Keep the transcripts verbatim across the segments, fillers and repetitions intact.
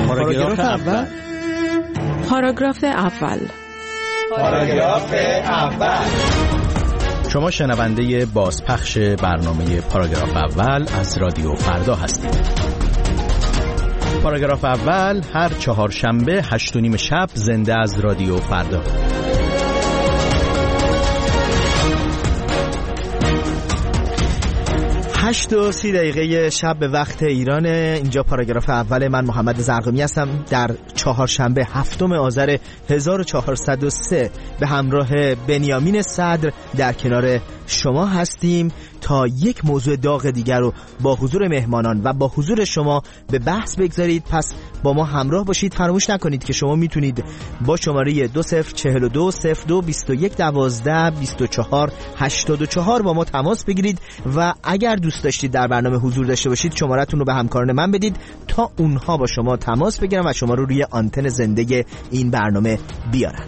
پاراگراف اول. پاراگراف اول. پاراگراف اول. شما شنونده بازپخش برنامه پاراگراف اول از رادیو فردا هستید. پاراگراف اول هر چهارشنبه هشت و نیم شب زنده از رادیو فردا. هشت و سی دقیقه شب به وقت ایران. اینجا پاراگراف اول، من محمد زرقمی هستم. در چهارشنبه هفتم آذر هزار و چهارصد و سه به همراه بنیامین صدر در کنار شما هستیم تا یک موضوع داغ دیگر رو با حضور مهمانان و با حضور شما به بحث بگذارید. پس با ما همراه باشید. فراموش نکنید که شما میتونید با شماره دو صفر چهل و دو صفر دو بیست و یک دوازده بیست و چهار هشتاد و چهار با ما تماس بگیرید و اگر دوست داشتید در برنامه حضور داشته باشید شماره‌تون رو به همکاران من بدید تا اونها با شما تماس بگیرن و شما رو روی آنتن زنده این برنامه بیارن.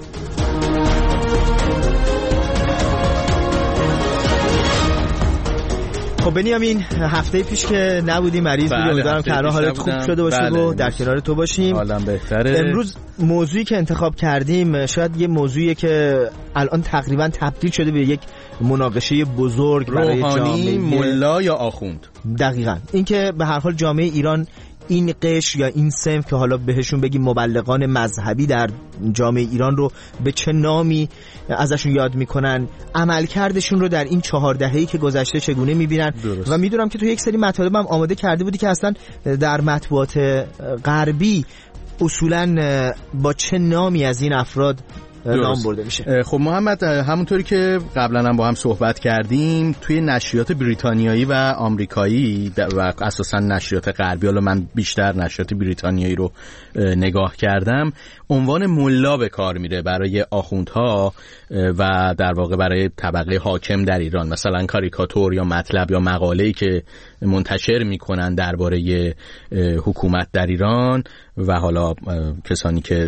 خب بنیامین، هفته پیش که نبودی مریض بودی، امیدوارم که الان حالت خوب شده باشه بله. و در کنار تو باشیم. حالم بهتره. امروز موضوعی که انتخاب کردیم شاید یه موضوعی که الان تقریبا تبدیل شده به یک مناقشه بزرگ برای جامعه ملا یا آخوند. دقیقاً این که به هر حال جامعه ایران این قشر یا این صنف که حالا بهشون بگیم مبلغان مذهبی در جامعه ایران رو به چه نامی ازشون یاد میکنن، عملکردشون رو در این چهار دهه‌ای که گذشته چگونه میبینن. و میدونم که تو یک سری مطالب هم آماده کرده بودی که اصلا در مطبوعات غربی اصولا با چه نامی از این افراد نام برده میشه. خب محمد، همونطوری که قبلا هم با هم صحبت کردیم توی نشریات بریتانیایی و آمریکایی و اساسا نشریات غربی، حالا من بیشتر نشریات بریتانیایی رو نگاه کردم، عنوان ملا به کار میره برای آخوندها و در واقع برای طبقه حاکم در ایران. مثلا کاریکاتور یا مطلب یا مقاله‌ای که منتشر میکنن درباره حکومت در ایران و حالا کسانی که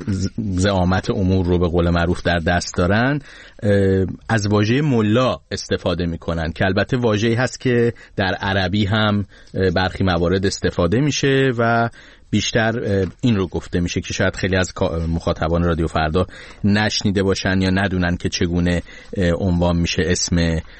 زعامت امور رو به قول معروف در دست دارن از واژه ملا استفاده میکنن که البته واژه‌ای هست که در عربی هم برخی موارد استفاده میشه و بیشتر این رو گفته میشه که شاید خیلی از مخاطبان رادیو فردا نشنیده باشن یا ندونن که چگونه عنوان میشه اسم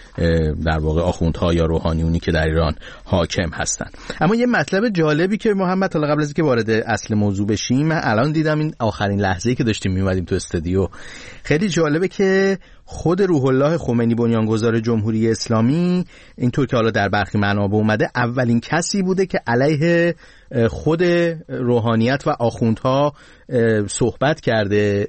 در واقع آخوندها یا روحانیونی که در ایران حاکم هستن. اما یه مطلب جالبی که محمد، حالا قبل از اینکه وارد اصل موضوع بشیم، من الان دیدم این آخرین لحظه‌ای که داشتیم میومدیم تو استودیو خیلی جالبه که خود روح الله خمینی بنیانگذار جمهوری اسلامی اینطور که حالا در برخی منابع اومده اولین کسی بوده که علیه خود روحانیت و آخوندها صحبت کرده،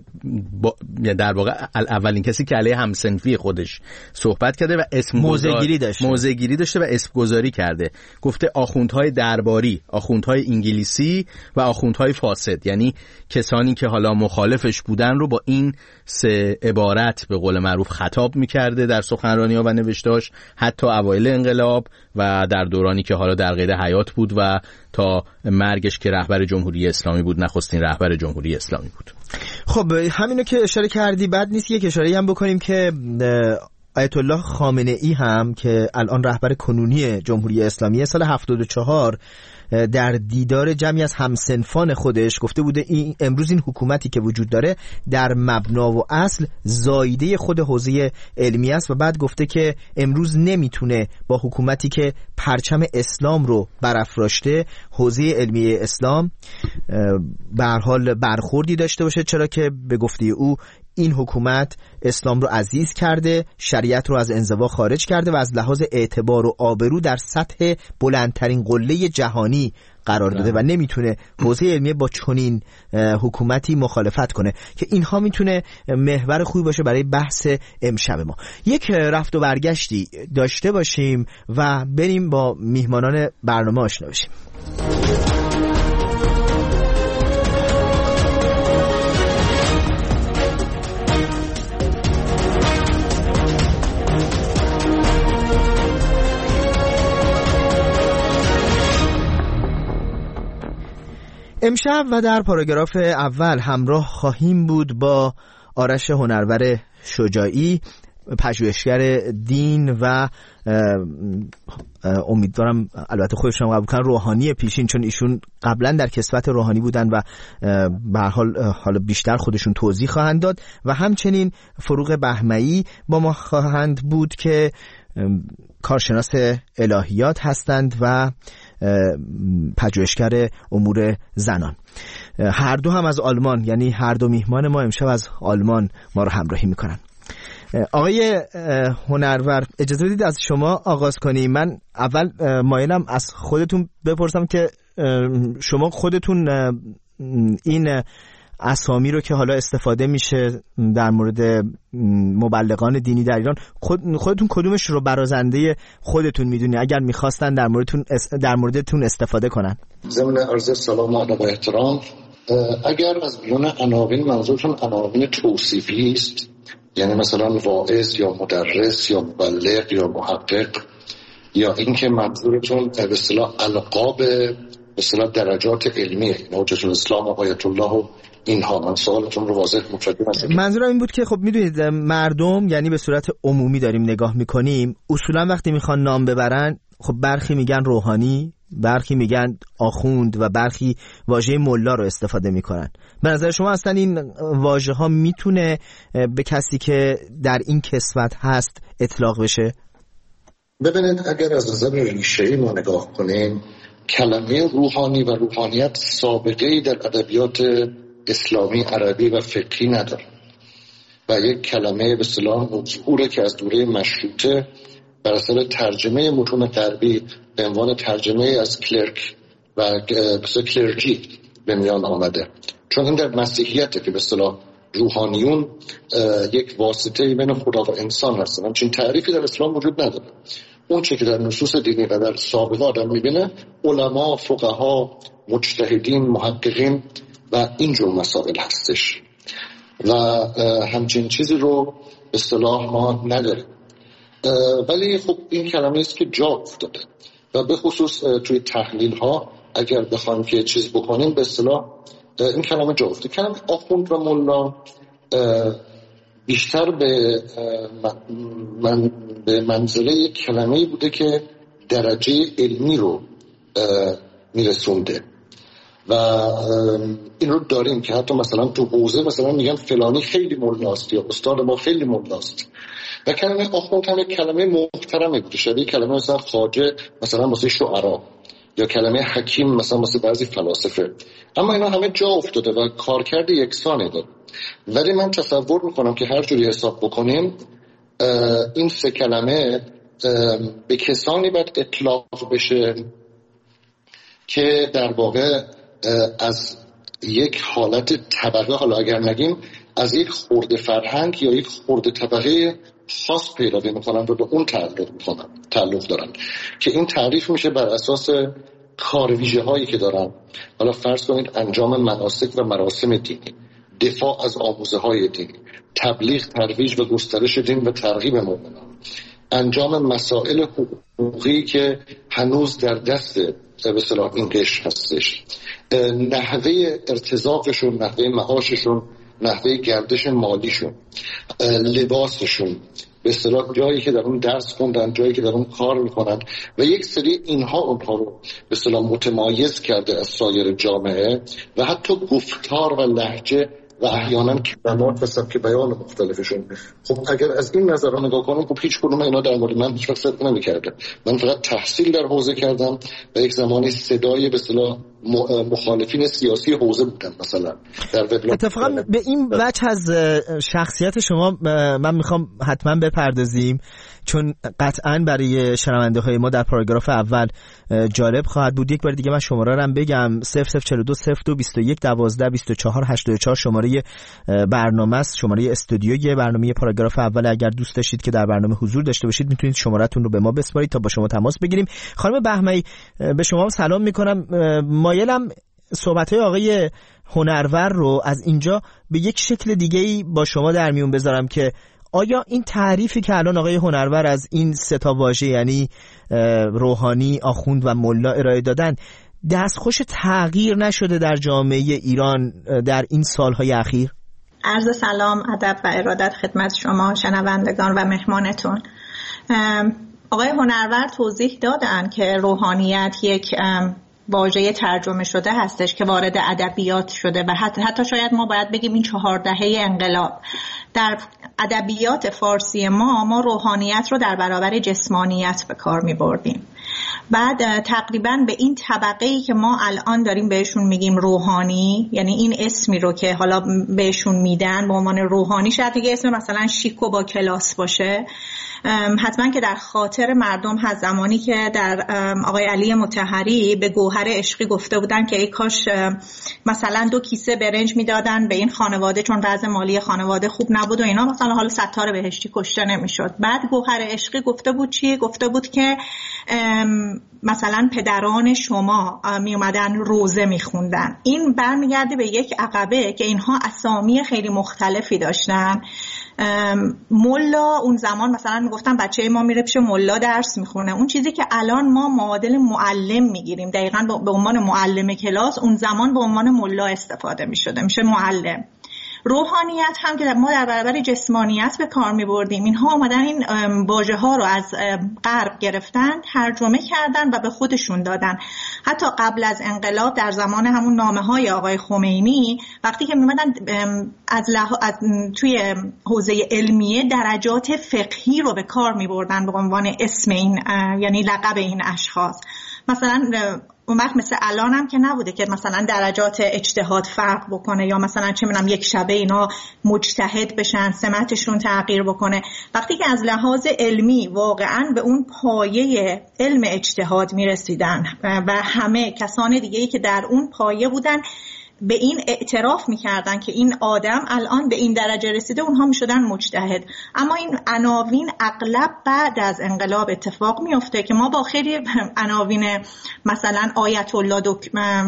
در واقع اولین کسی که علیه همسنفی خودش صحبت کرده و اسم موضع‌گیری داشته موضع‌گیری داشته و اسم گذاری کرده. گفته آخوندهای درباری، آخوندهای انگلیسی و آخوندهای فاسد، یعنی کسانی که حالا مخالفش بودن رو با این سه عبارت به قول معروف خطاب می‌کرده در سخنرانی‌ها و نوشته‌هاش، حتی اوایل انقلاب و در دورانی که حالا در قید حیات بود و تا مرگش که رهبر جمهوری اسلامی بود، نخستین رهبر جمهوری اسلامی بود. خب همینو که اشاره کردی بد نیست یک اشاره هم بکنیم که آیت الله خامنه ای هم که الان رهبر کنونی جمهوری اسلامی سال هفتاد و چهار در دیدار جمعی از همسنفان خودش گفته بوده این امروز این حکومتی که وجود داره در مبنا و اصل زایده خود حوزه علمی است و بعد گفته که امروز نمیتونه با حکومتی که پرچم اسلام رو برافراشته حوزه علمی اسلام به هر حال برخوردی داشته باشه، چرا که به گفته او این حکومت اسلام رو عزیز کرده، شریعت رو از انزوا خارج کرده و از لحاظ اعتبار و آبرو در سطح بلندترین قله جهانی قرار داده و نمیتونه حوزه علمیه با چنین حکومتی مخالفت کنه که اینها میتونه محور خوبی باشه برای بحث امشب ما. یک رفت و برگشتی داشته باشیم و بریم با میهمانان برنامه آشنا بشیم. امشب و در پاراگراف اول همراه خواهیم بود با آرش هنرور شجاعی، پژوهشگر دین و امیدوارم البته خودشون قبول کنن روحانی پیشین، چون ایشون قبلا در کسوت روحانی بودن و به هر حال حالا بیشتر خودشون توضیح خواهند داد، و همچنین فروغ بهمئی با ما خواهند بود که کارشناس الهیات هستند و پژوهشگر امور زنان. هر دو هم از آلمان، یعنی هر دو میهمان ما امشب از آلمان ما رو همراهی میکنن. آقای هنرور اجازه بدید از شما آغاز کنیم. من اول مایلم از خودتون بپرسم که شما خودتون این اسامی رو که حالا استفاده میشه در مورد مبلغان دینی در ایران، خود خودتون کدومش رو برازنده خودتون میدونی اگر میخواستن در موردتون در موردتون استفاده کنن؟ ضمن عرض سلام و ادب و احترام، اگر از بیان عناوین منظورتون عناوین توصیفی است، یعنی مثلا واعظ یا مدرس یا مبلغ یا محقق، یا اینکه منظورتون به اصطلاح القاب به اصطلاح درجات علمیه، حجت الاسلام و آیت الله و اینها، من سوالتون رو واضح متوجه نشدم. منظورم این بود که خب میدونید مردم، یعنی به صورت عمومی داریم نگاه میکنیم، اصولا وقتی میخوان نام ببرن خب برخی میگن روحانی، برخی میگن آخوند و برخی واژه ملا رو استفاده میکنن. به نظر شما اصلا این واژه ها میتونه به کسی که در این کسوت هست اطلاق بشه؟ ببینید، اگر از نظر ریشه‌ای ما نگاه کنیم، کلمه روحانی و روحانیت سابقه‌ای در ادبیات اسلامی، عربی و فقهی نداره و یک کلمه به اصطلاح مذکوره که از دوره مشروطه بر اثر ترجمه متون غربی به عنوان ترجمه از کلرک و به کلرژی به میان آمده. چون این در مسیحیت که به اصطلاح روحانیون یک واسطه بین خدا و انسان هستن، همچین تعریفی در اسلام وجود نداره. اون چه که در نصوص دینی و در سابقه آدم میبینه، علما، فقها، مجتهدین، محققین و اینجور مسائل هستش و همچین چیزی رو به اصطلاح ما نداریم. ولی خب این کلمه است که جا افتاده و به خصوص توی تحلیل ها اگر بخوایم که چیز بکنیم، به اصطلاح این کلمه جا افتاده. کلمه آخوند و ملا بیشتر به من به منزله یک کلمه‌ای بوده که درجه علمی رو میرسونده و این رو داریم که حتی مثلا تو حوزه مثلا میگن فلانی خیلی ملاست یا استاد ما خیلی ملاست. و کلمه آخوند هم یک کلمه محترمه بوده، شبیه کلمه مثلا خواجه مثلا واسه شعرا یا کلمه حکیم مثلا واسه بعضی فلاسفه، اما اینا همه جا افتاده و کارکرد یکسانی داره. ولی من تصور میکنم که هر جوری حساب بکنیم این سه کلمه به کسانی باید اطلاق بشه که در واقع از یک حالت طبقه، حالا اگر نگیم از یک خرده فرهنگ یا یک خرده طبقه خاص پیروی میکنن و به اون تعلق میکنن تعلق دارن که این تعریف میشه بر اساس کار ویژه هایی که دارن. حالا فرض کنید انجام مناسک و مراسم دینی، دفاع از آموزه های دینی، تبلیغ، ترویج و گسترش دین و ترغیب مؤمنان، انجام مسائل حقوقی که هنوز در دست به اصطلاح این قشر هستش، نحوه ارتزاقشون، نحوه معاششون، نحوه گردش مالیشون، لباسشون، به اصطلاح جایی که در اون درس خوندن، جایی که در اون کار میکنن و یک سری اینها اونها رو به اصطلاح متمایز کرده از سایر جامعه و حتی گفتار و لهجه و احیانا کلمات و سبک بیان مختلفشون. خب اگر از این نظر نگاه کنم، خب هیچ کدوم اینا در مورد من هیچ وقت صدق نمی‌کرده. من فقط تحصیل در حوزه کردم و یک زمانی صدای به اصطلاح مخالفین سیاسی حوزه بودم مثلا در وبلاگ. اتفاقا به این وجه از شخصیت شما من میخوام حتما بپردازیم، چون قطعا برای شنونده های ما در پاراگراف اول جالب خواهد بود. یک بار دیگه من شماره رو هم بگم: صفر صفر چهل و دو صفر دو بیست و یک دوازده بیست و چهار هشتاد و چهار شماره برنامه است، شماره استودیوی برنامه پاراگراف اول. اگر دوست داشتید که در برنامه حضور داشته باشید میتونید شماره‌تون رو به ما بسپارید تا با شما تماس بگیریم. خانم بهمئی، به شما سلام میکنم. مایلم صحبت‌های آقای هنرور رو از اینجا به یک شکل دیگه‌ای با شما در میون بذارم که آیا این تعریفی که الان آقای هنرور از این سه تا واژه یعنی روحانی، آخوند و ملا ارائه دادن دستخوش تغییر نشده در جامعه ایران در این سالهای اخیر؟ عرض سلام، ادب و ارادت خدمت شما شنوندگان و مهمانتون. آقای هنرورد توضیح دادن که روحانیت یک واژه ترجمه شده هستش که وارد ادبیات شده و حتی, حتی شاید ما باید بگیم این چهار دهه انقلاب در ادبیات فارسی ما ما روحانیت رو در برابر جسمانیت به کار می بردیم. بعد تقریبا به این طبقه‌ای که ما الان داریم بهشون میگیم روحانی، یعنی این اسمی رو که حالا بهشون میدن به عنوان روحانی، شاید دیگه اسم مثلا شیک و با کلاس باشه، حتما که در خاطر مردم هست. زمانی که در آقای علی مطهری به گوهر عشقی گفته بودن که ای کاش مثلا دو کیسه برنج میدادن به این خانواده چون وضع مالی خانواده خوب نبود و اینا، مثلا حالا ستاره بهشتی کشته نمیشد. بعد گوهر عشقی گفته بود چی؟ گفته بود که مثلا پدران شما می اومدن روزه می خوندن. این برمیگرده به یک عقبه که اینها اسامی خیلی مختلفی داشتن. ملا اون زمان مثلا میگفتن بچه ما میره پیش ملا درس میخونه، اون چیزی که الان ما معادل معلم میگیریم دقیقاً به عنوان معلم کلاس، اون زمان به عنوان ملا استفاده میشده، میشه معلم. روحانیت هم که ما در برابر جسمانیت به کار می بردیم، اینها آمدن این واژه ها رو از غرب گرفتن، ترجمه کردن و به خودشون دادن. حتی قبل از انقلاب در زمان همون نامه های آقای خمینی وقتی که می اومدن از, لح... از توی حوزه علمیه درجات فقهی رو به کار می بردن به عنوان اسم این یعنی لقب این اشخاص. مثلا اون وقت مثل الان هم که نبوده که مثلا درجات اجتهاد فرق بکنه یا مثلا چه می‌دونم یک شبه اینا مجتهد بشن، سمتشون تغییر بکنه. وقتی که از لحاظ علمی واقعا به اون پایه علم اجتهاد میرسیدن و همه کسان دیگه‌ای که در اون پایه بودن به این اعتراف میکردن که این آدم الان به این درجه رسیده، اونها میشدن مجتهد. اما این عناوین اغلب بعد از انقلاب اتفاق میفته که ما با خیلی عناوین مثلا آیت الله دک...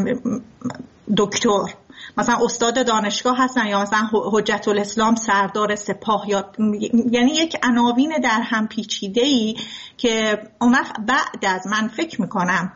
دکتر مثلا استاد دانشگاه هستن یا مثلا حجت الاسلام سردار سپاه یا یعنی یک عناوین در هم پیچیده‌ای که اون وقت بعد از من فکر میکنم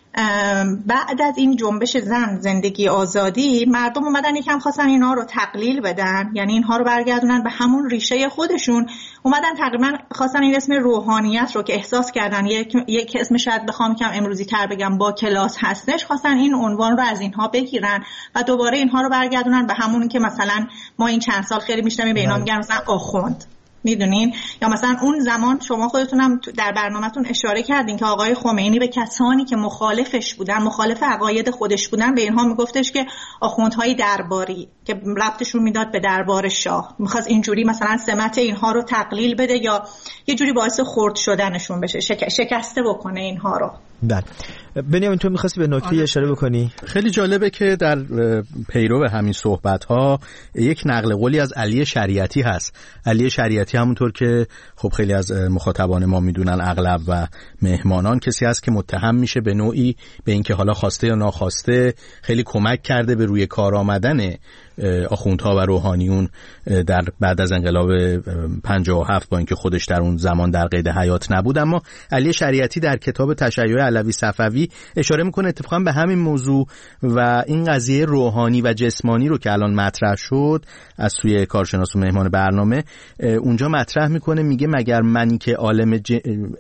بعد از این جنبش زن زندگی آزادی مردم اومدن یکم خواستن اینا رو تقلیل بدن، یعنی اینها رو برگردونن به همون ریشه خودشون. اومدن تقریبا خواستن این اسم روحانیت رو که احساس کردن یک, یک اسم شاید بخوام کم امروزی تر بگم با کلاس هستش، خواستن این عنوان رو از اینها بگیرن و دوباره اینها رو برگردونن به همون که مثلا ما این چند سال خیلی میشنویم به اینا میگن مثلا آخوند، میدونین؟ یا مثلا اون زمان شما خودتونم در برنامه‌تون اشاره کردین که آقای خمینی به کسانی که مخالفش بودن، مخالف عقاید خودش بودن، به اینها میگفتش که آخوندهای درباری، که ربطشون میداد به دربار شاه. میخواست اینجوری مثلا سمت اینها رو تقلیل بده یا یه جوری باعث خرد شدنشون بشه، شک... شکسته بکنه اینها رو. بله. بنیامین تو می‌خواستی به نکته اشاره بکنی؟ خیلی جالبه که در پیرو همین صحبت‌ها یک نقل قولی از علی شریعتی هست. علی شریعتی همونطور که خب خیلی از مخاطبان ما میدونن اغلب و مهمانان، کسی هست که متهم میشه به نوعی به اینکه حالا خواسته یا ناخواسته خیلی کمک کرده به روی کار آمدن آخوندها و روحانیون در بعد از انقلاب پنجاه و هفت، با اینکه خودش در اون زمان در قید حیات نبود. اما علی شریعتی در کتاب تشیع علوی صفوی اشاره میکنه اتفاقا به همین موضوع و این قضیه روحانی و جسمانی رو که الان مطرح شد از سوی کارشناس و مهمان برنامه، اونجا مطرح میکنه، میگه مگر منی که عالم ج...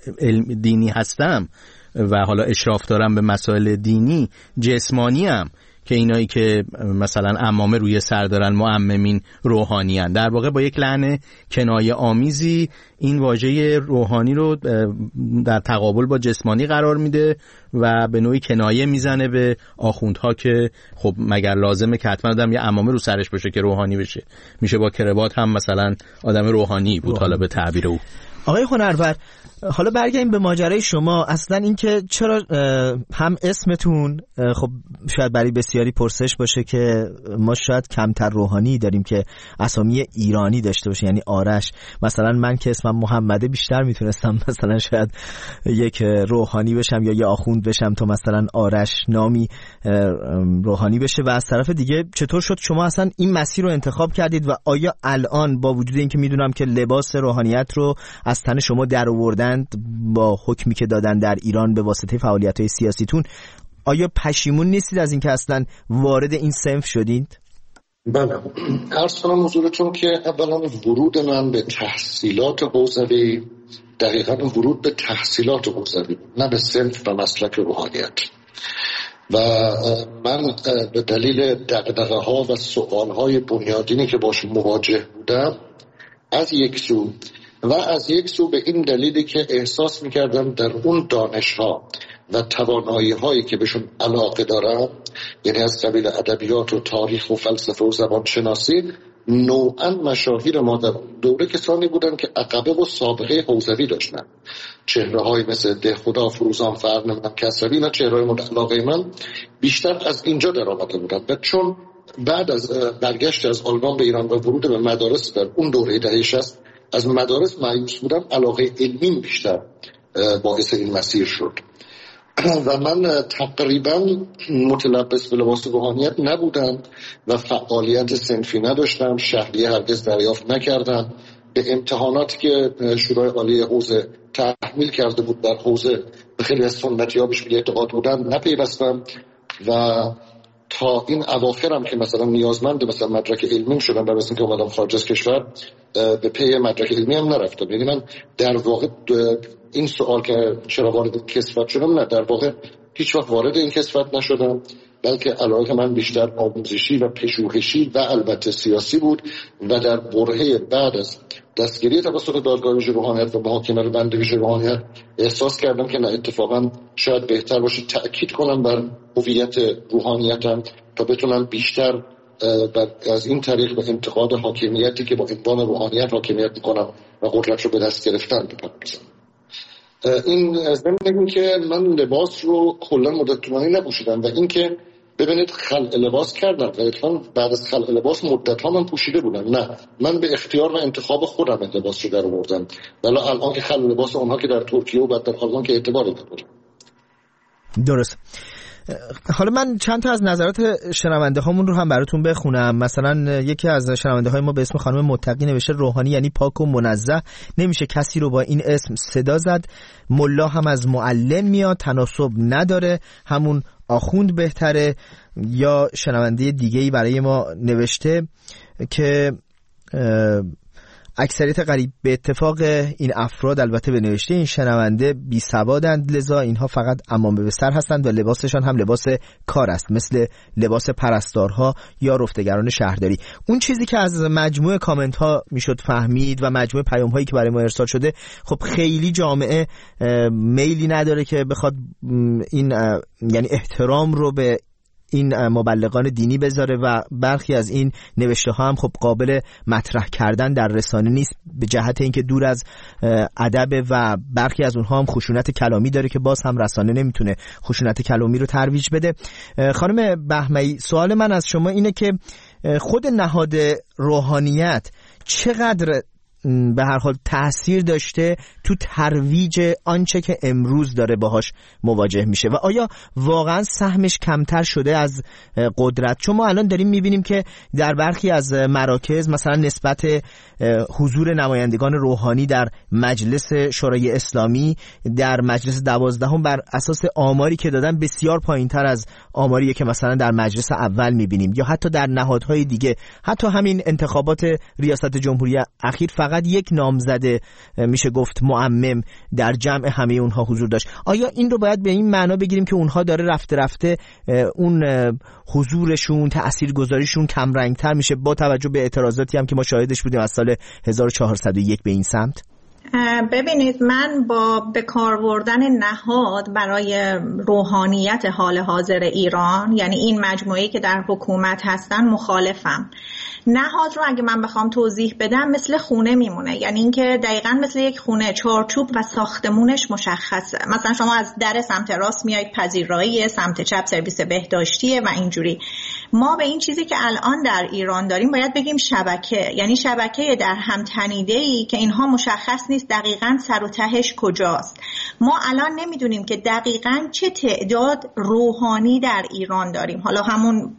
دینی هستم و حالا اشراف دارم به مسائل دینی، جسمانیم که اینایی که مثلا عمامه روی سر دارن معممین روحانی هن. در واقع با یک لعن کنایه آمیزی این واژه روحانی رو در تقابل با جسمانی قرار میده و به نوعی کنایه میزنه به آخوندها که خب مگر لازمه که حتما آدم یه عمامه رو سرش باشه که روحانی بشه؟ میشه با کراوات هم مثلا آدم روحانی بود حالا به تعبیر او. آقای هنرور، حالا برگردیم به ماجرای شما. اصلا این که چرا هم اسمتون خب شاید برای بسیاری پرسش باشه که ما شاید کمتر روحانی داریم که اسامی ایرانی داشته باشه، یعنی آرش. مثلا من که اسمم محمده بیشتر میتونستم مثلا شاید یک روحانی بشم یا یه آخوند بشم تا مثلا آرش نامی روحانی بشه. و از طرف دیگه چطور شد شما اصلا این مسیر رو انتخاب کردید و آیا الان با وجود اینکه میدونم که لباس روحانیت رو از تن شما در آوردن با حکمی که دادن در ایران به واسطه فعالیت‌های سیاسیتون، آیا پشیمون نیستید از اینکه اصلا وارد این صنف شدید؟ بله، عرض کنم حضورتون که اولا ورود من به تحصیلات حوزوی دقیقا ورود به تحصیلات حوزوی، نه به صنف و مسلک روحانیت. و من به دلیل دغدغه ها و سوال های بنیادینی که باش مواجه بودم از یک سو و از یک سو به این دلیلی که احساس میکردم در اون دانش ها و توانایی هایی که بهشون علاقه دارم، یعنی از قبیل ادبیات و تاریخ و فلسفه و زبان شناسی، نوعا مشاهیر ما در دوره کسانی بودن که عقبه و سابقه حوزوی داشتن. چهره های مثل دهخدا، فروزان فر، نمیدونم کسروی و چهره های مورد علاقه من بیشتر از اینجا در آمده بودن. و چون بعد از برگشت از آلمان به ایران و ورود به مدارس در اون دوره دهه شصت از مدارس مایوس بودم، علاقه علمی بیشتر باعث این مسیر شد و من تقریبا متلبس به لباس روحانیت نبودم و فعالیت صنفی نداشتم، شهریه هرگز دریافت نکردم. به امتحاناتی که شورای عالی حوزه تحمیل کرده بود در حوزه به خیلی از سنتی‌ها بهش اعتقاد بودن نپیوستم و تا این اواخرم که مثلا نیازمند مثلا مدرک علمی شدم و مثلا که اومدم خارج از کشور به پی مدرک علمی هم نرفتم. یعنی من در واقع این سوال که چرا وارد کسوت شدم، نه، در واقع هیچ وقت وارد این کسوت نشدم، بلکه علاقه من بیشتر آموزشی و پژوهشی و البته سیاسی بود و در برهه بعد از دستگیری توسط دادگاه ویژه روحانیت و محاکمه بند ویژه روحانیت احساس کردم که نه، اتفاقا شاید بهتر باشه تأکید کنم بر هویت روحانیتم تا بتونم بیشتر از این طریق به انتقاد حاکمیتی که با عنوان روحانیت حاکمیت میکنم و قدرت رو به دست گرفتن بپردازم. این از من که من لباس رو کلا مدت طولانی نپوشیدم و اینکه ببینید خلع لباس کردم و اتفاقا بعد از خلع لباس مدت ها من پوشیده بودم. نه، من به اختیار و انتخاب خودم لباس رو در آوردم، ولی الان که خلع لباس اونها که در ترکیه و بعد در آلمان که اعتباری نداره. درست. حالا من چند تا از نظرات شنونده هامون رو هم براتون بخونم. مثلا یکی از شنونده های ما به اسم خانم متقی نوشته روحانی یعنی پاک و منزه، نمیشه کسی رو با این اسم صدا زد، ملا هم از معلم میاد، تناسب نداره، همون آخوند بهتره. یا شنونده دیگه‌ای برای ما نوشته که اکثریت قریب به اتفاق این افراد، البته به نوشته این شنونده، بی سوادند، لذا اینها فقط عمامه به سر هستند و لباسشان هم لباس کار است، مثل لباس پرستارها یا رفتگران شهرداری. اون چیزی که از مجموعه کامنت ها میشد فهمید و مجموعه پیام هایی که برای ما ارسال شده، خب خیلی جامعه میلی نداره که بخواد این یعنی احترام رو به این مبلغان دینی بذاره و برخی از این نوشته ها هم خب قابل مطرح کردن در رسانه نیست، به جهت اینکه دور از ادب و برخی از اونها هم خشونت کلامی داره که باز هم رسانه نمیتونه خشونت کلامی رو ترویج بده. خانم بهمهی، سوال من از شما اینه که خود نهاد روحانیت چقدر به هر حال تأثیر داشته تو ترویج آنچه که امروز داره باهاش مواجه میشه و آیا واقعا سهمش کمتر شده از قدرت؟ چون ما الان داریم میبینیم که در برخی از مراکز مثلا نسبت حضور نمایندگان روحانی در مجلس شورای اسلامی در مجلس دوازدهم بر اساس آماری که دادن بسیار پایینتر از آماریه که مثلا در مجلس اول میبینیم، یا حتی در نهادهای دیگه. حتی همین انتخابات ریاست جمهوری اخیر فقط یک نامزد میشه گفت معمم در جمع همه اونها حضور داشت. آیا این رو باید به این معنا بگیریم که اونها داره رفته رفته اون حضورشون، تاثیرگذاریشون کم رنگتر میشه با توجه به اعتراضاتی هم که ما شاهدش بودیم از سال هزار و چهارصد و یک به این سمت؟ ببینید، من با به کار بردن نهاد برای روحانیت حال حاضر ایران، یعنی این مجموعه‌ای که در حکومت هستن، مخالفم. نهاد رو اگه من بخوام توضیح بدم مثل خونه میمونه، یعنی اینکه دقیقاً مثل یک خونه، چارچوب و ساختمونش مشخصه. مثلا شما از در سمت راست میایید پذیرایی، سمت چپ سرویس بهداشتیه و اینجوری. ما به این چیزی که الان در ایران داریم باید بگیم شبکه، یعنی شبکه در هم تنیده‌ای که اینها مشخص نیست دقیقاً سر و تهش کجاست. ما الان نمیدونیم که دقیقاً چه تعداد روحانی در ایران داریم. حالا همون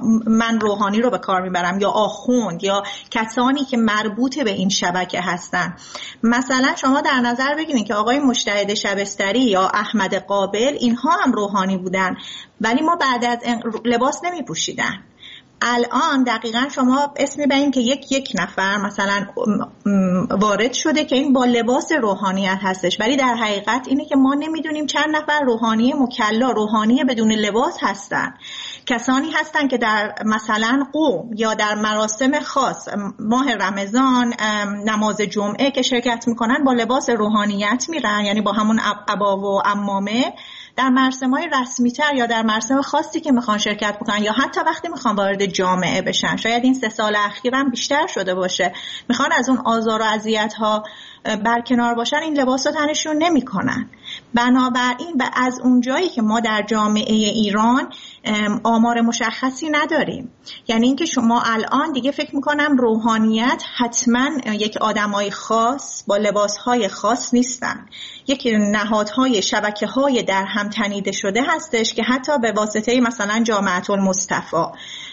من روحانی رو به کار میبرم یا آخوند یا کسانی که مربوط به این شبکه هستن. مثلا شما در نظر بگیرید که آقای مجتهد شبستری یا احمد قابل، اینها هم روحانی بودن ولی ما بعد از لباس نمی پوشیدن. الان دقیقاً شما اسم میبرین که یک یک نفر مثلا وارد شده که این با لباس روحانیت هستش، ولی در حقیقت اینه که ما نمیدونیم چند نفر روحانی مکلا، روحانی بدون لباس هستن. کسانی هستن که در مثلا قوم یا در مراسم خاص ماه رمضان، نماز جمعه که شرکت میکنن با لباس روحانیت میرن، یعنی با همون عبا و عمامه. در مراسم‌های رسمی‌تر یا در مراسم خاصی که میخوان شرکت بکنن یا حتی وقتی میخوان وارد جامعه بشن، شاید این سه سال اخیرم بیشتر شده باشه، میخوان از اون آزار و اذیت‌ها برکنار باشن، این لباس رو تنشون نمی‌کنن. بنابراین و از اون جایی که ما در جامعه ایران آمار مشخصی نداریم، یعنی اینکه شما الان دیگه فکر میکنم روحانیت حتما یک آدمای خاص با لباسهای خاص نیستن، یک نهادهای شبکه‌های در هم تنیده شده هستش که حتی به واسطه مثلا جامعه المصطفی،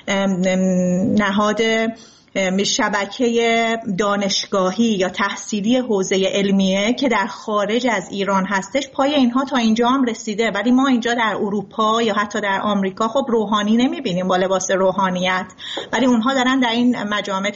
نهاد شبکه دانشگاهی یا تحصیلی حوزه علمیه که در خارج از ایران هستش، پای اینها تا اینجا هم رسیده. ولی ما اینجا در اروپا یا حتی در آمریکا خب روحانی نمیبینیم با لباس روحانیت، ولی اونها دارن در این مجامع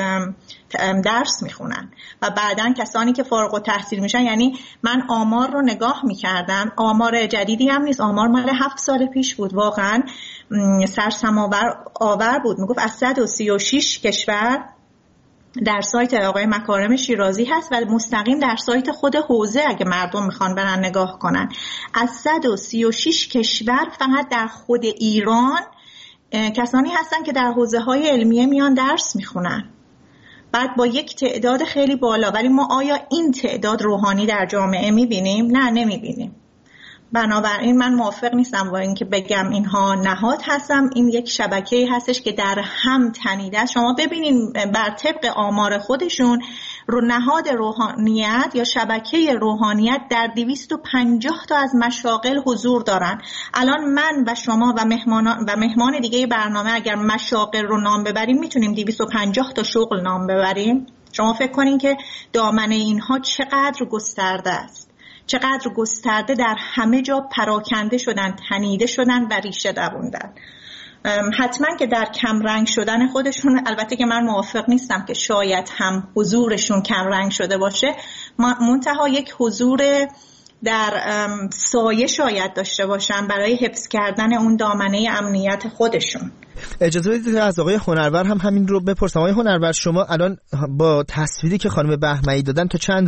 درس میخونن و بعدن کسانی که فارغ التحصیل میشن، یعنی من آمار رو نگاه میکردم، آمار جدیدی هم نیست، آمار مال هفت سال پیش بود، واقعا سرسم‌آور آور بود. میگفت از صد و سی و شش کشور در سایت آقای مکارم شیرازی هست و مستقیم در سایت خود حوزه اگه مردم میخوان برن نگاه کنن، از صد و سی و شش کشور فقط در خود ایران کسانی هستن که در حوزه های علمیه میان درس میخونن، بعد با یک تعداد خیلی بالا. ولی ما آیا این تعداد روحانی در جامعه میبینیم؟ نه، نمیبینیم. بنابراین من موافق نیستم با اینکه بگم اینها نهاد هستم. این یک شبکه‌ای هستش که در هم تنیده است. شما ببینین بر طبق آمار خودشون رو نهاد روحانیت یا شبکه روحانیت در دویست و پنجاه تا از مشاغل حضور دارن. الان من و شما و مهمان و مهمان دیگه برنامه اگر مشاغل رو نام ببریم میتونیم دویست و پنجاه تا شغل نام ببریم. شما فکر کنین که دامنه اینها چقدر گسترده است، چقدر گسترده در همه جا پراکنده شدن، تنیده شدن و ریشه دووندن. حتما که در کم رنگ شدن خودشون، البته که من موافق نیستم که شاید هم حضورشون کم رنگ شده باشه، منتها یک حضور در سایه شاید داشته باشن برای حفظ کردن اون دامنه امنیت خودشون. اجازه بدید از آقای هنرور هم همین رو بپرسم. آقای هنرور، شما الان با تصویری که خانم بهمنی دادن تا چند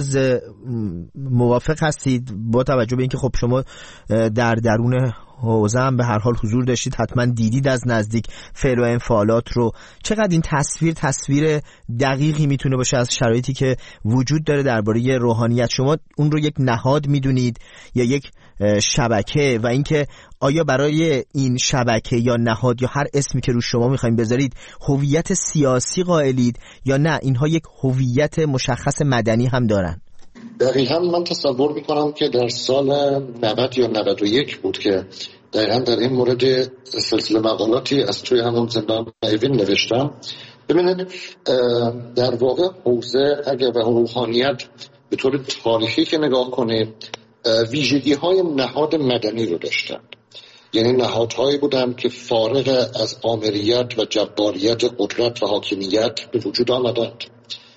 موافق هستید، با توجه به اینکه خب شما در درون حوزه هم به هر حال حضور داشتید، حتما دیدید از نزدیک فعل و انفعالات رو، چقدر این تصویر تصویر دقیقی میتونه باشه از شرایطی که وجود داره درباره روحانیت؟ شما اون رو یک نهاد میدونید یا یک شبکه؟ و اینکه آیا برای این شبکه یا نهاد یا هر اسمی که رو شما میخوایم بذارید هویت سیاسی قائلید یا نه اینها یک هویت مشخص مدنی هم دارن؟ دقیقا من تصور میکنم که در سال نود یا نود و یک بود که دقیقا در این مورد سلسله مقالاتی از توی همون زندان ایوین نوشتم. ببینید در واقع حوزه اگر به روحانیت به طور تاریخی که نگاه کنیم ویژگی های نهاد مدنی رو داشتن، یعنی نهادهایی بودن که فارغ از آمریت و جباریت قدرت و حاکمیت به وجود آمدند.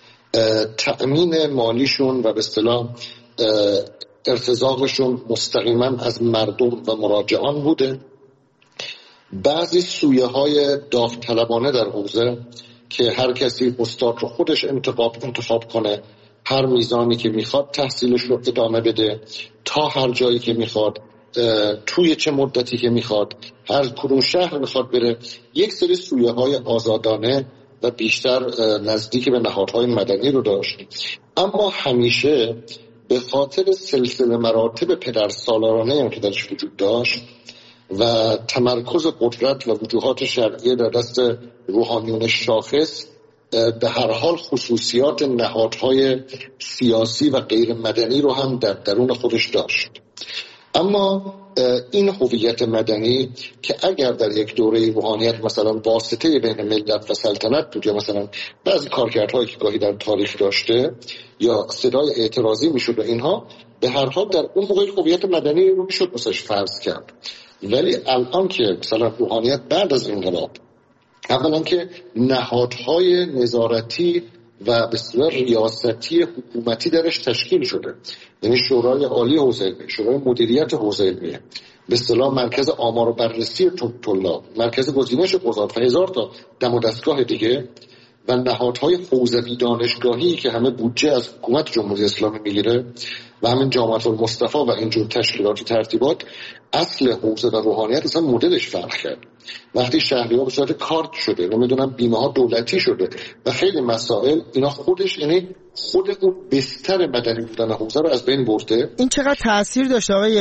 تأمین مالیشون و به اصطلاح ارتزاقشون مستقیما از مردم و مراجعان بوده. بعضی سویه های داوطلبانه در حوزه که هر کسی استاد رو خودش انتخاب انتخاب کنه، هر میزانی که میخواد تحصیلش رو ادامه بده تا هر جایی که میخواد، توی چه مدتی که میخواد، هر کدوم شهر میخواد بره. یک سری سویه های آزادانه و بیشتر نزدیک به نهادهای مدنی رو داشت. اما همیشه به خاطر سلسله مراتب پدرسالارانه هم که درش وجود داشت و تمرکز قدرت و وجوهات شرعیه در دست روحانیون شاخص، به هر حال خصوصیات نهادهای سیاسی و غیر مدنی رو هم در درون خودش داشت. اما این هویت مدنی که اگر در یک دوره روحانیت مثلا واسطه بین ملت و سلطنت بود یا مثلا بعضی کارکردهایی که گاهی در تاریخ داشته یا صدای اعتراضی میشد و اینها، به هر حال در اون موقع هویت مدنی رو میشد مثلا فرض کرد. ولی الان که مثلا روحانیت بعد از انقلاب اولا که نهادهای نظارتی و به اصطلاح ریاستی حکومتی درش تشکیل شده، یعنی شورای عالی حوزه علمی، شورای مدیریت حوزه علمی، به اصطلاح مرکز آمار و بررسی طلاب، مرکز گزینش قضات و هزار تا دم و دستگاه دیگه و نهادهای حوزوی دانشگاهی که همه بودجه از حکومت جمهوری اسلامی میگیره و همین جامعه المصطفی و اینجور تشکیلات و ترتیبات. اصل حوزه و روحانیت اصلا مدلش فرق کرد. وقتی شهریار به صورت کارت شده، نمیدونم بیمه ها دولتی شده و خیلی مسائل، اینا خودش یعنی خود اون بستر مدنی بودن حوزه رو از بین برده. این چقدر تأثیر داشته آقای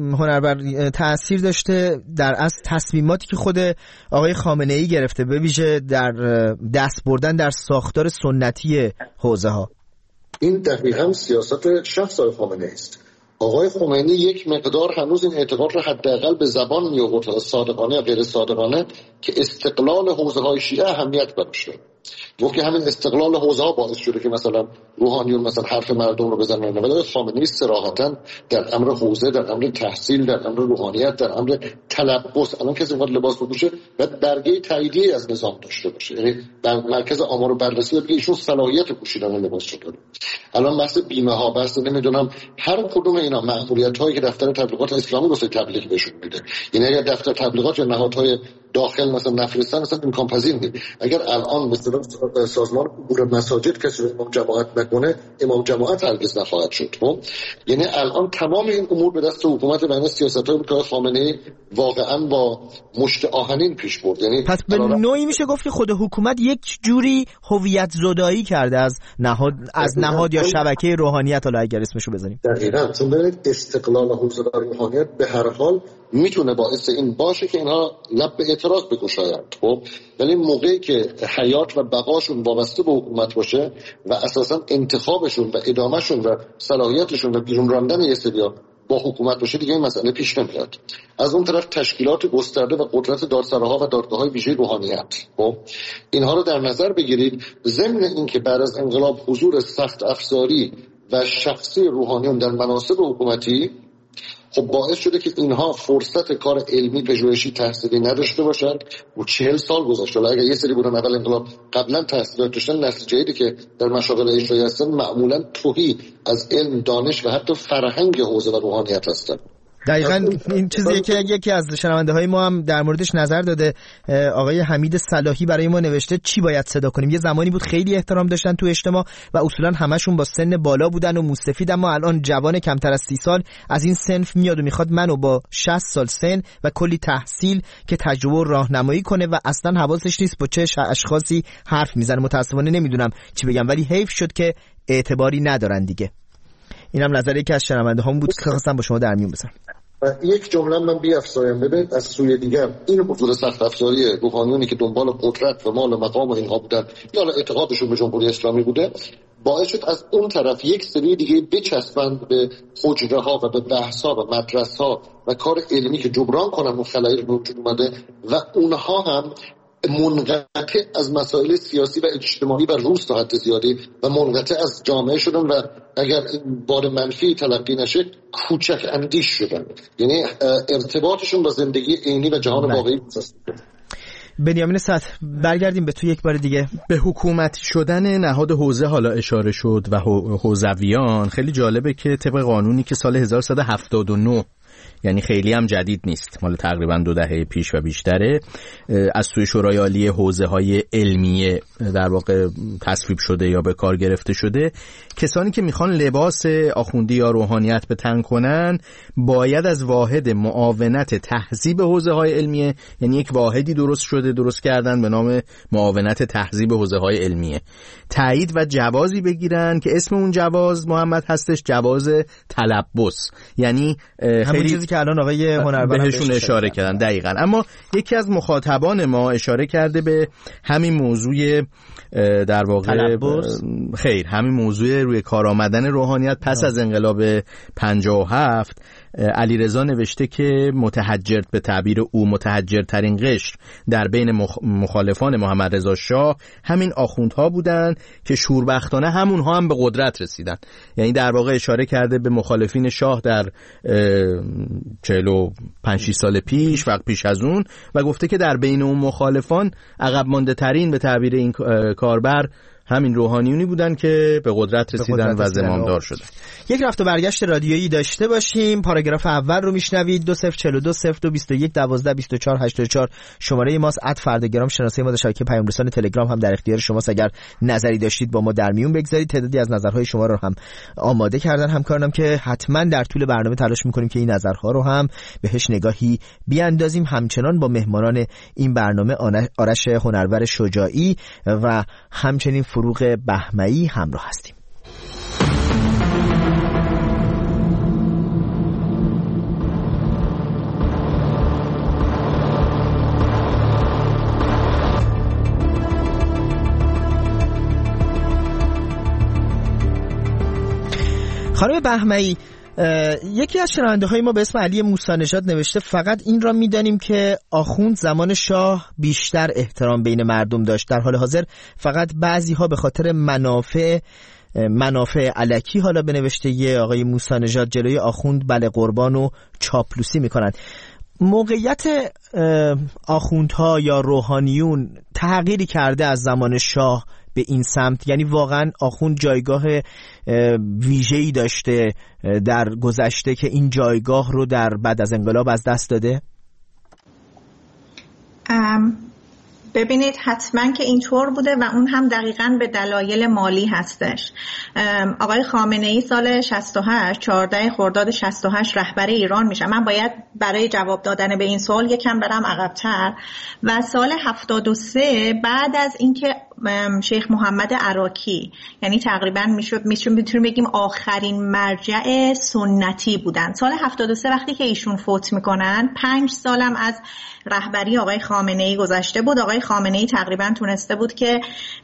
هنربر؟ تأثیر داشته در از تصمیماتی که خود آقای خامنه ای گرفته، به ویژه در دست بردن در ساختار سنتی حوزه ها. این دقیقاً سیاست شخص آقای خامنه ای است. آقای خمینی یک مقدار هنوز این اعتقاد رو حداقل به زبان می آورد، صادقانه یا غیر صادقانه، که استقلال حوزه های شیعه اهمیت داشته. گفت که همین استقلال حوزه ها باعث شده که مثلا روحانیون مثلا حرف مردم رو بزنن. ولی خامنه‌ای صراحتاً در امر حوزه، در امر تحصیل، در امر روحانیت، در امر تلبس، الان کسی میخواد لباس بپوشه بعد برگه تاییدیه از نظام داشته باشه، یعنی در مرکز آمار و بررسی بگه ایشون صلاحیت پوشیدن لباس رو داره. الان بحث بیمه ها، بحث نمیدونم هر کدوم اینا مأموریت هایی که دفتر تبلیغات اسلامی واسه تبلیغ بهشون میده، یعنی اگر دفتر تبلیغات یا نهادهای داخل مثلا نفرستن اصلا امکان پذیر نیست. اگر الان مثلا سازمان امور مساجد کسی رو امام جماعت نکنه، امام جماعت هرگز نخواهد شد. خب یعنی الان تمام این امور به دست حکومت و این سیاست‌های بود که خامنه‌ای واقعا با مشت آهنین پیش برد. یعنی پس به نوعی میشه گفت که خود حکومت یک جوری هویت زدایی کرده از نهاد از نهاد یا شبکه روحانیت، حالا اگر اسمشو بزنیم. دقیقاً، چون ببینید استقلال حوزه و روحانیت به هر حال میتونه باعث این باشه که اینها لب به اعتراض بگشایند. خب ولی موقعی که حیات و بقاشون وابسته به حکومت باشه و اساسا انتخابشون و ادامهشون و صلاحیتشون و بیرون راندن یه سریا با حکومت باشه، دیگه این مسئله پیش نمیاد. از اون طرف تشکیلات گسترده و قدرت دادسراها و دادگاه‌های ویژه روحانیت، خب اینها رو در نظر بگیرید. ضمن اینکه بعد از انقلاب حضور سخت افزاری و شخصی روحانیون در مناصب حکومتی خب باعث شده که اینها فرصت کار علمی پژوهشی تحصیلی نداشته باشند. و چهل سال گذشته، اگر یه سری بودن اول انقلاب قبلا تحصیلات داشتن، نسل جدیدی که در مشاغل اجرایی هستن معمولا توهی از علم، دانش و حتی فرهنگ حوزه و روحانیت هستن. دقیقاً این چیزیه که یکی از شنونده های ما هم در موردش نظر داده. آقای حمید صلاحی برای ما نوشته چی باید صدا کنیم؟ یه زمانی بود خیلی احترام داشتن تو اجتماع و اصولا همشون با سن بالا بودن و موسفید، اما الان جوان کمتر از سی سال از این صنف میاد و میخواد منو با شصت سال سن و کلی تحصیل که تجربه و راهنمایی کنه و اصلا حواسش نیست با چه اشخاصی حرف میزنه. متاسفانه نمیدونم چی بگم، ولی حیف شد که اعتباری ندارن دیگه. اینم نظر یکی از شنونده هام بود که خواستم با شما در میون بذارم. یک جمله من بیافزایم. ببینید از سوی دیگر این حضور سخت افزاری روحانیونی که دنبال قدرت و مال و مقام و اینها بودن یا اعتقادشون به جمهوری اسلامی بوده، باعث شد از اون طرف یک سری دیگه بچسبند به حجره ها و به بحث ها و مدرسه ها و کار علمی که جبران کنن اون خلایی رو وجود اومده و اونها هم منقطع از مسائل سیاسی و اجتماعی و روز تا حد زیادی و منقطع از جامعه شدن و اگر این بار منفی تلقی نشه کوچک اندیش شدن، یعنی ارتباطشون با زندگی عینی و جهان واقعی. بنیامین صدر، برگردیم به تو یک بار دیگه. به حکومتی شدن نهاد حوزه حالا اشاره شد و حوزویان. خیلی جالبه که طبق قانونی که سال هزار و سیصد و هفتاد و نه، یعنی خیلی هم جدید نیست، مال تقریبا دو دهه پیش و بیشتره، از سوی شورای عالی حوزه‌های علمیه در واقع تصویب شده یا به کار گرفته شده. کسانی که میخوان لباس آخوندی یا روحانیت به تن کنن باید از واحد معاونت تهذیب حوزه‌های علمیه، یعنی یک واحدی درست شده، درست کردن به نام معاونت تهذیب حوزه‌های علمیه، تایید و جوازی بگیرن که اسم اون جواز محمد هستش، جواز تلبس، یعنی همون چیزی که الان آقای هنربر بهشون اشاره کردن. دقیقاً. اما یکی از مخاطبان ما اشاره کرده به همین موضوع در واقع تلبس. خیر همین موضوع روی کار آمدن روحانیت پس از انقلاب پنجاه و هفت علیرضا نوشته که متحجر، به تعبیر او متحجرترین قشر در بین مخ... مخالفان محمد رضا شاه همین آخوندها بودن که شوربختانه همونها هم به قدرت رسیدن. یعنی در واقع اشاره کرده به مخالفین شاه در چهل و پنج شش سال پیش و پیش از اون و گفته که در بین اون مخالفان عقب مانده ترین به تعبیر این کاربر همین روحانیونی بودن که به قدرت رسیدن و زمامدار شدن. یک رفت و برگشت رادیویی داشته باشیم. پاراگراف اول رو میشنوید. دو صفر چهل و دو صفر دو بیست و یک دوازده بیست و چهار هشتاد و چهار شماره ماست. ات فردگرام شناسه ما در شبکه پیام رسان تلگرام هم در اختیار شماست. اگر نظری داشتید با ما در میون بگذارید. تعدادی از نظرهای شما رو هم آماده کردن همکارانم که حتما در طول برنامه تلاش میکنیم که این نظرها رو هم بهش نگاهی بیاندازیم. همچنان با مهمانان این برنامه آرش هنرور شجاعی و همچنین فروغ بهمئی همراه هستیم. خانم بهمئی، یکی از شنونده های ما به اسم علی موسی نژاد نوشته فقط این را میدانیم که آخوند زمان شاه بیشتر احترام بین مردم داشت. در حال حاضر فقط بعضی ها به خاطر منافع منافع الکی، حالا به نوشته ی آقای موسی نژاد، جلوی آخوند بله قربان و چاپلوسی میکنند. موقعیت آخوندها یا روحانیون تغییری کرده از زمان شاه به این سمت؟ یعنی واقعا آخوند جایگاه ویژه‌ای داشته در گذشته که این جایگاه رو در بعد از انقلاب از دست داده؟ ام ببینید حتما که اینطور بوده و اون هم دقیقاً به دلایل مالی هستش. آقای خامنه‌ای سال شصت و هشت چهارده خرداد شصت و هشت رهبر ایران میشه. من باید برای جواب دادن به این سوال یکم برم عقب‌تر و سال هفتاد و سه بعد از اینکه شیخ محمد عراقی، یعنی تقریبا میشد میتونیم بگیم آخرین مرجع سنتی بودن، سال هفتاد و سه وقتی که ایشون فوت میکنن پنج سالم از رهبری آقای خامنه‌ای گذشته بود. آقای خامنه‌ای تقریبا تونسته بود که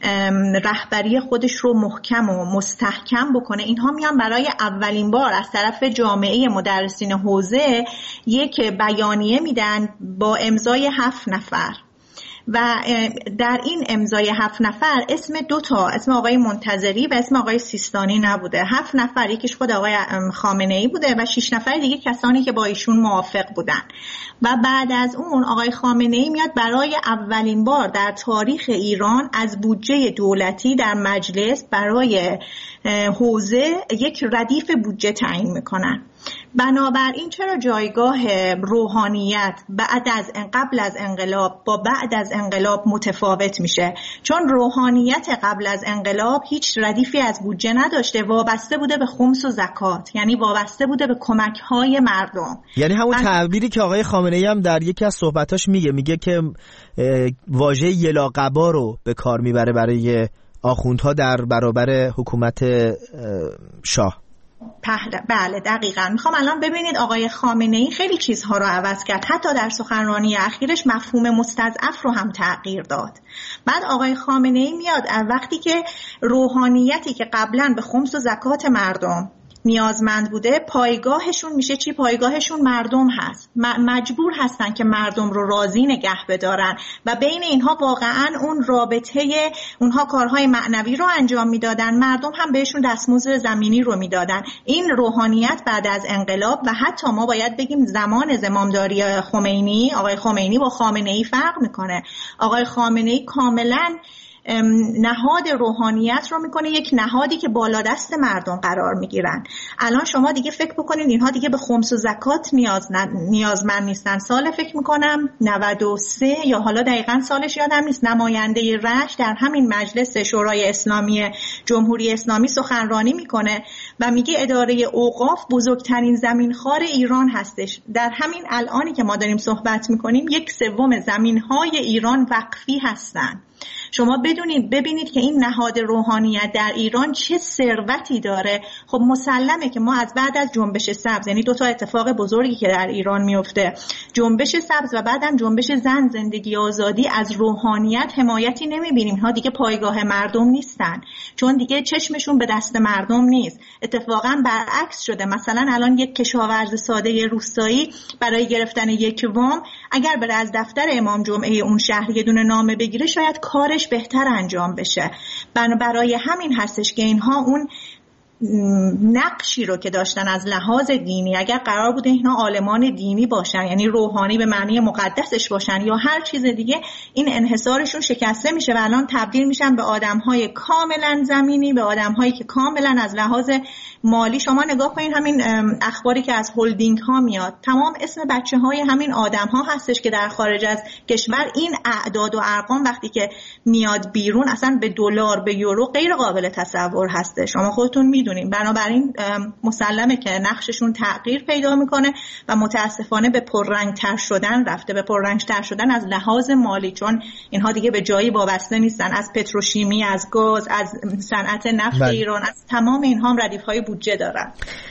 رهبری خودش رو محکم و مستحکم بکنه. اینها میان برای اولین بار از طرف جامعه مدرسین حوزه یک بیانیه میدن با امضای هفت نفر و در این امضای هفت نفر اسم دو تا، اسم آقای منتظری و اسم آقای سیستانی نبوده. هفت نفر، یکیش خود آقای خامنه‌ای بوده و شش نفر دیگه کسانی که با ایشون موافق بودن. و بعد از اون آقای خامنه‌ای میاد برای اولین بار در تاریخ ایران از بودجه دولتی در مجلس برای حوزه یک ردیف بودجه تعیین میکنن. بنابراین چرا جایگاه روحانیت بعد از قبل از انقلاب با بعد از انقلاب متفاوت میشه؟ چون روحانیت قبل از انقلاب هیچ ردیفی از بودجه نداشته، وابسته بوده به خمس و زکات، یعنی وابسته بوده به کمک‌های مردم. یعنی همون تعبیری که آقای خامنه‌ای هم در یکی از صحبتاش میگه میگه که واژه یلاقبا رو به کار میبره برای آخوندها در برابر حکومت شاه. بله دقیقاً. میخوام الان ببینید آقای خامنه‌ای خیلی چیزها رو عوض کرد، حتی در سخنرانی اخیرش مفهوم مستضعف رو هم تغییر داد. بعد آقای خامنه‌ای میاد وقتی که روحانیتی که قبلاً به خمس و زکات مردم نیازمند بوده، پایگاهشون میشه چی؟ پایگاهشون مردم هست. مجبور هستن که مردم رو راضی نگه بدارن و بین اینها واقعا اون رابطه، اونها کارهای معنوی رو انجام میدادن، مردم هم بهشون دستمزد زمینی رو میدادن. این روحانیت بعد از انقلاب و حتی ما باید بگیم زمان زمامداری خمینی، آقای خمینی با خامنه‌ای فرق میکنه. آقای خامنه‌ای کاملا نهاد روحانیت رو میکنه یک نهادی که بالا دست مردم قرار میگیرن. الان شما دیگه فکر بکنید اینها دیگه به خمس و زکات نیاز نیازمند نیستن. سال فکر میکنم نود و سه یا حالا دقیقاً سالش یادم نیست، نماینده رشت در همین مجلس شورای اسلامی جمهوری اسلامی سخنرانی میکنه و میگه اداره اوقاف بزرگترین زمینخوار ایران هستش. در همین الانی که ما داریم صحبت میکنیم یک سوم زمینهای ایران وقفی هستن. شما بدونید ببینید که این نهاد روحانیت در ایران چه ثروتی داره. خب مسلمه که ما از بعد از جنبش سبز، یعنی دو تا اتفاق بزرگی که در ایران میفته، جنبش سبز و بعدم جنبش زن زندگی آزادی، از روحانیت حمایتی نمیبینیم. ها دیگه پایگاه مردم نیستن، چون دیگه چشمشون به دست مردم نیست. اتفاقا برعکس شده. مثلا الان یک کشاورز ساده روستایی برای گرفتن یک وام اگر بره از دفتر امام جمعه اون شهر یه دونه نامه بگیره شاید کارش بهتر انجام بشه. برای همین هستش که اینها اون نقشی رو که داشتن از لحاظ دینی، اگر قرار بوده اینا عالمان دینی باشن، یعنی روحانی به معنی مقدسش باشن یا هر چیز دیگه، این انحصارشون شکسته میشه و الان تبدیل میشن به آدم‌های کاملا زمینی، به آدم‌هایی که کاملا از لحاظ مالی، شما نگاه کنین همین اخباری که از هولدینگ ها میاد، تمام اسم بچه‌های همین آدم‌ها هستش که در خارج از کشور این اعداد و ارقام وقتی که میاد بیرون اصلا به دلار به یورو غیر قابل تصور هست. شما خودتون میدونین. بنابراین مسلمه که نقششون تغییر پیدا میکنه و متاسفانه به پررنگتر شدن رفته، به پررنگتر شدن از لحاظ مالی، چون اینها دیگه به جایی وابسته نیستن. از پتروشیمی، از گاز، از صنعت نفت ایران، از تمام اینها هم ردیف‌های بودجه دارن.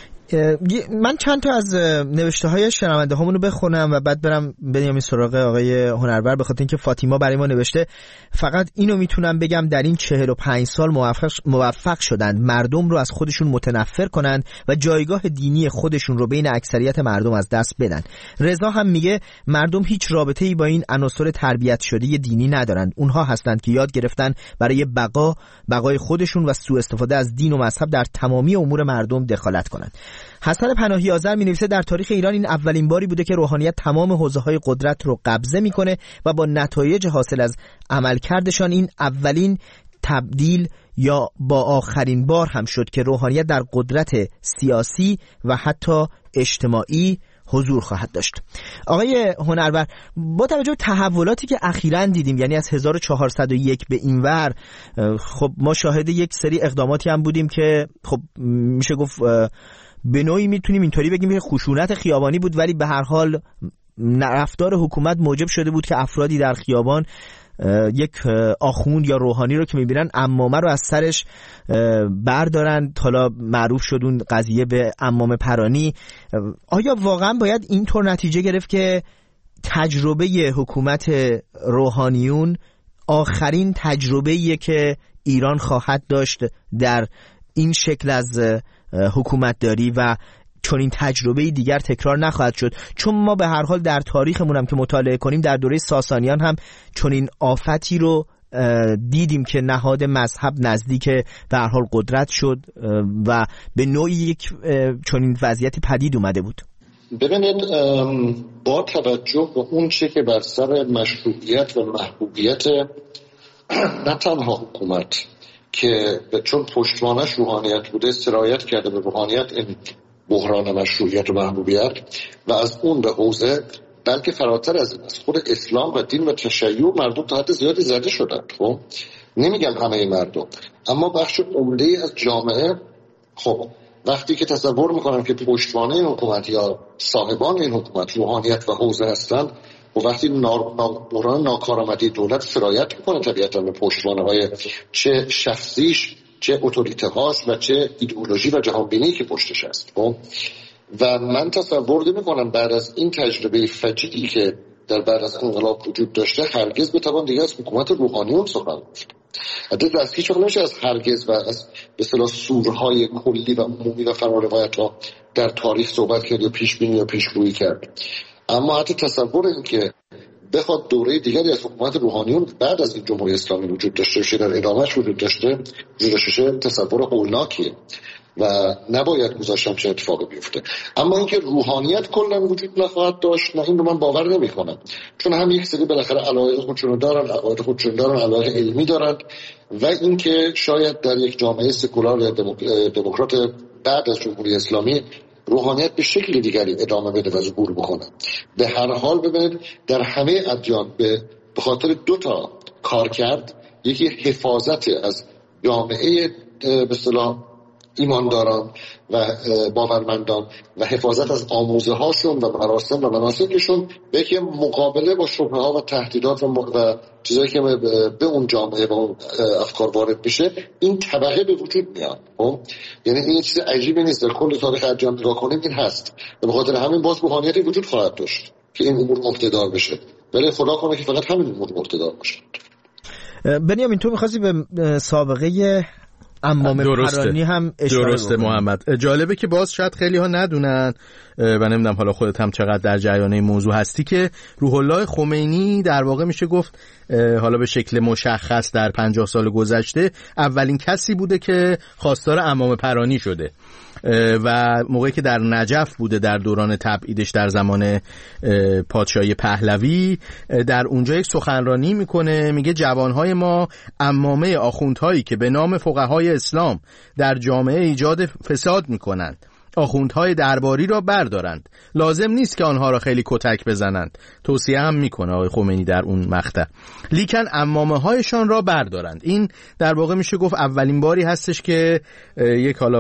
من چند تا از نوشته های شنونده هامونو بخونم و بعد برم بریم سراغ آقای هنرور، به خاطر اینکه فاطیما برای ما نوشته. فقط اینو میتونم بگم در این چهل و پنج سال موفق موفق شدن مردم رو از خودشون متنفر کنن و جایگاه دینی خودشون رو بین اکثریت مردم از دست بدن. رضا هم میگه مردم هیچ رابطه‌ای با این عناصر تربیت شده دینی ندارن. اونها هستند که یاد گرفتن برای بقا بقای خودشون و سوء استفاده از دین و مذهب در تمامی امور مردم دخالت کنند. حسن پناهی آذر می‌نویسه در تاریخ ایران این اولین باری بوده که روحانیت تمام حوزه‌های قدرت رو قبضه می‌کنه و با نتایج حاصل از عملکردشان این اولین تبدیل یا با آخرین بار هم شد که روحانیت در قدرت سیاسی و حتی اجتماعی حضور خواهد داشت. آقای هنرور، با توجه به تحولاتی که اخیراً دیدیم، یعنی از هزار و چهارصد و یک به اینور، خب ما شاهد یک سری اقداماتی هم بودیم که خب میشه گفت به نوعی میتونیم اینطوری بگیم که خشونت خیابانی بود، ولی به هر حال رفتار حکومت موجب شده بود که افرادی در خیابان یک آخوند یا روحانی رو که میبینن عمامه رو از سرش بردارن. حالا معروف شد اون قضیه به عمامه پرانی. آیا واقعا باید اینطور نتیجه گرفت که تجربه حکومت روحانیون آخرین تجربه‌ایه که ایران خواهد داشت در این شکل از حکومت داری و چون این تجربه دیگر تکرار نخواهد شد؟ چون ما به هر حال در تاریخمون هم که مطالعه کنیم در دوره ساسانیان هم چون این آفتی رو دیدیم که نهاد مذهب نزدیک به هر حال قدرت شد و به نوعی یک چون این وضعیتی پدید اومده بود. ببینید، با توجه به اون چه که بر سر مشروعیت و محبوبیت نه تنها حکومت که چون پشتوانش روحانیت بوده سرایت کرده به روحانیت، این بحران مشروعیت و محبوبیت، و از اون به حوزه بلکه فراتر از این از خود اسلام و دین و تشیع مردم تا حد زیادی زده شدن. خب نمیگم همه مردم، اما بخش عمده از جامعه خب وقتی که تصور میکنن که پشتوانه این حکومت یا صاحبان این حکومت روحانیت و حوزه هستند و وقتی بحران ناکارآمدی دولت سرایت میکنه طبیعتا به پشتوانه‌های چه شخصیش، چه اتوریته هاست و چه ایدئولوژی و جهانبینی که پشتش هست. و من تصور نمی‌کنم بعد از این تجربه فجیعی که در بعد از انقلاب وجود داشته هرگز بتوان دیگه از حکومت روحانیون سخن گفت. حتی از هیچ وقت نمیشه از هرگز و از به اصطلاح سورهای کلی و عمومی و فرا ها در تاریخ صحبت کرد یا پیش بینی یا پیشگویی کرد. اما حتی تصور این که بخواد دوره دیگری از حکومت روحانیون بعد از این جمهوری اسلامی وجود داشته باشه، در ادامهش وجود داشته وجود داشته، تصور هولناکیه و نباید گذاشتم چه اتفاقی بیفته. اما اینکه روحانیت کلا وجود نخواهد داشت، نه، این رو من باور نمی‌کنم، چون هم یک سری بالاخره علاقه خودشون دارن، عقاید خودشون دارن، علاقه علمی دارن، و اینکه شاید در یک جامعه سکولار یا دموکرات بعد از جمهوری اسلامی روحانیت به شکل دیگری ادامه بده و ظهور بکنه. به هر حال ببینید در همه ادیان به خاطر دو تا کار کرد، یکی حفاظت از جامعه به اصطلاح ایمانداران و باورمندان و حفاظت از آموزه هاشون و مراسم و مناسکشون به یک مقابله با شبهه ها و تهدیدات و, و چیزایی که به اون جامعه با اون افکار وارد میشه، این طبقه به وجود میاد. یعنی این چیز عجیبی نیست، در کل تاریخ ادیان نگاه کنیم این هست و به خاطر همین باز روحانیتی وجود خواهد داشت که این امور مقتدار بشه، ولی خدا کنه که فقط همین امور مقتدار باشه. بنیامین تو می‌خواستی به سابقه امام پرانی هم اشاره درسته بکنی. محمد، جالبه که باز شاید خیلی ها ندونن و نمیدونم حالا خودت هم چقدر در جریان این موضوع هستی که روح الله خمینی در واقع میشه گفت حالا به شکل مشخص در پنجاه سال گذشته اولین کسی بوده که خواستار امام پرانی شده و موقعی که در نجف بوده در دوران تبعیدش در زمان پادشاهی پهلوی، در اونجا یک سخنرانی میکنه، میگه جوانهای ما عمامه آخوندهایی که به نام فقهای اسلام در جامعه ایجاد فساد میکنند آخوندهای درباری را بردارند، لازم نیست که آنها را خیلی کتک بزنند. توصیه هم میکنه آقای خمینی در اون مقطع، لیکن عمامه هایشان را بردارند. این در واقع میشه گفت اولین باری هستش که یک حالا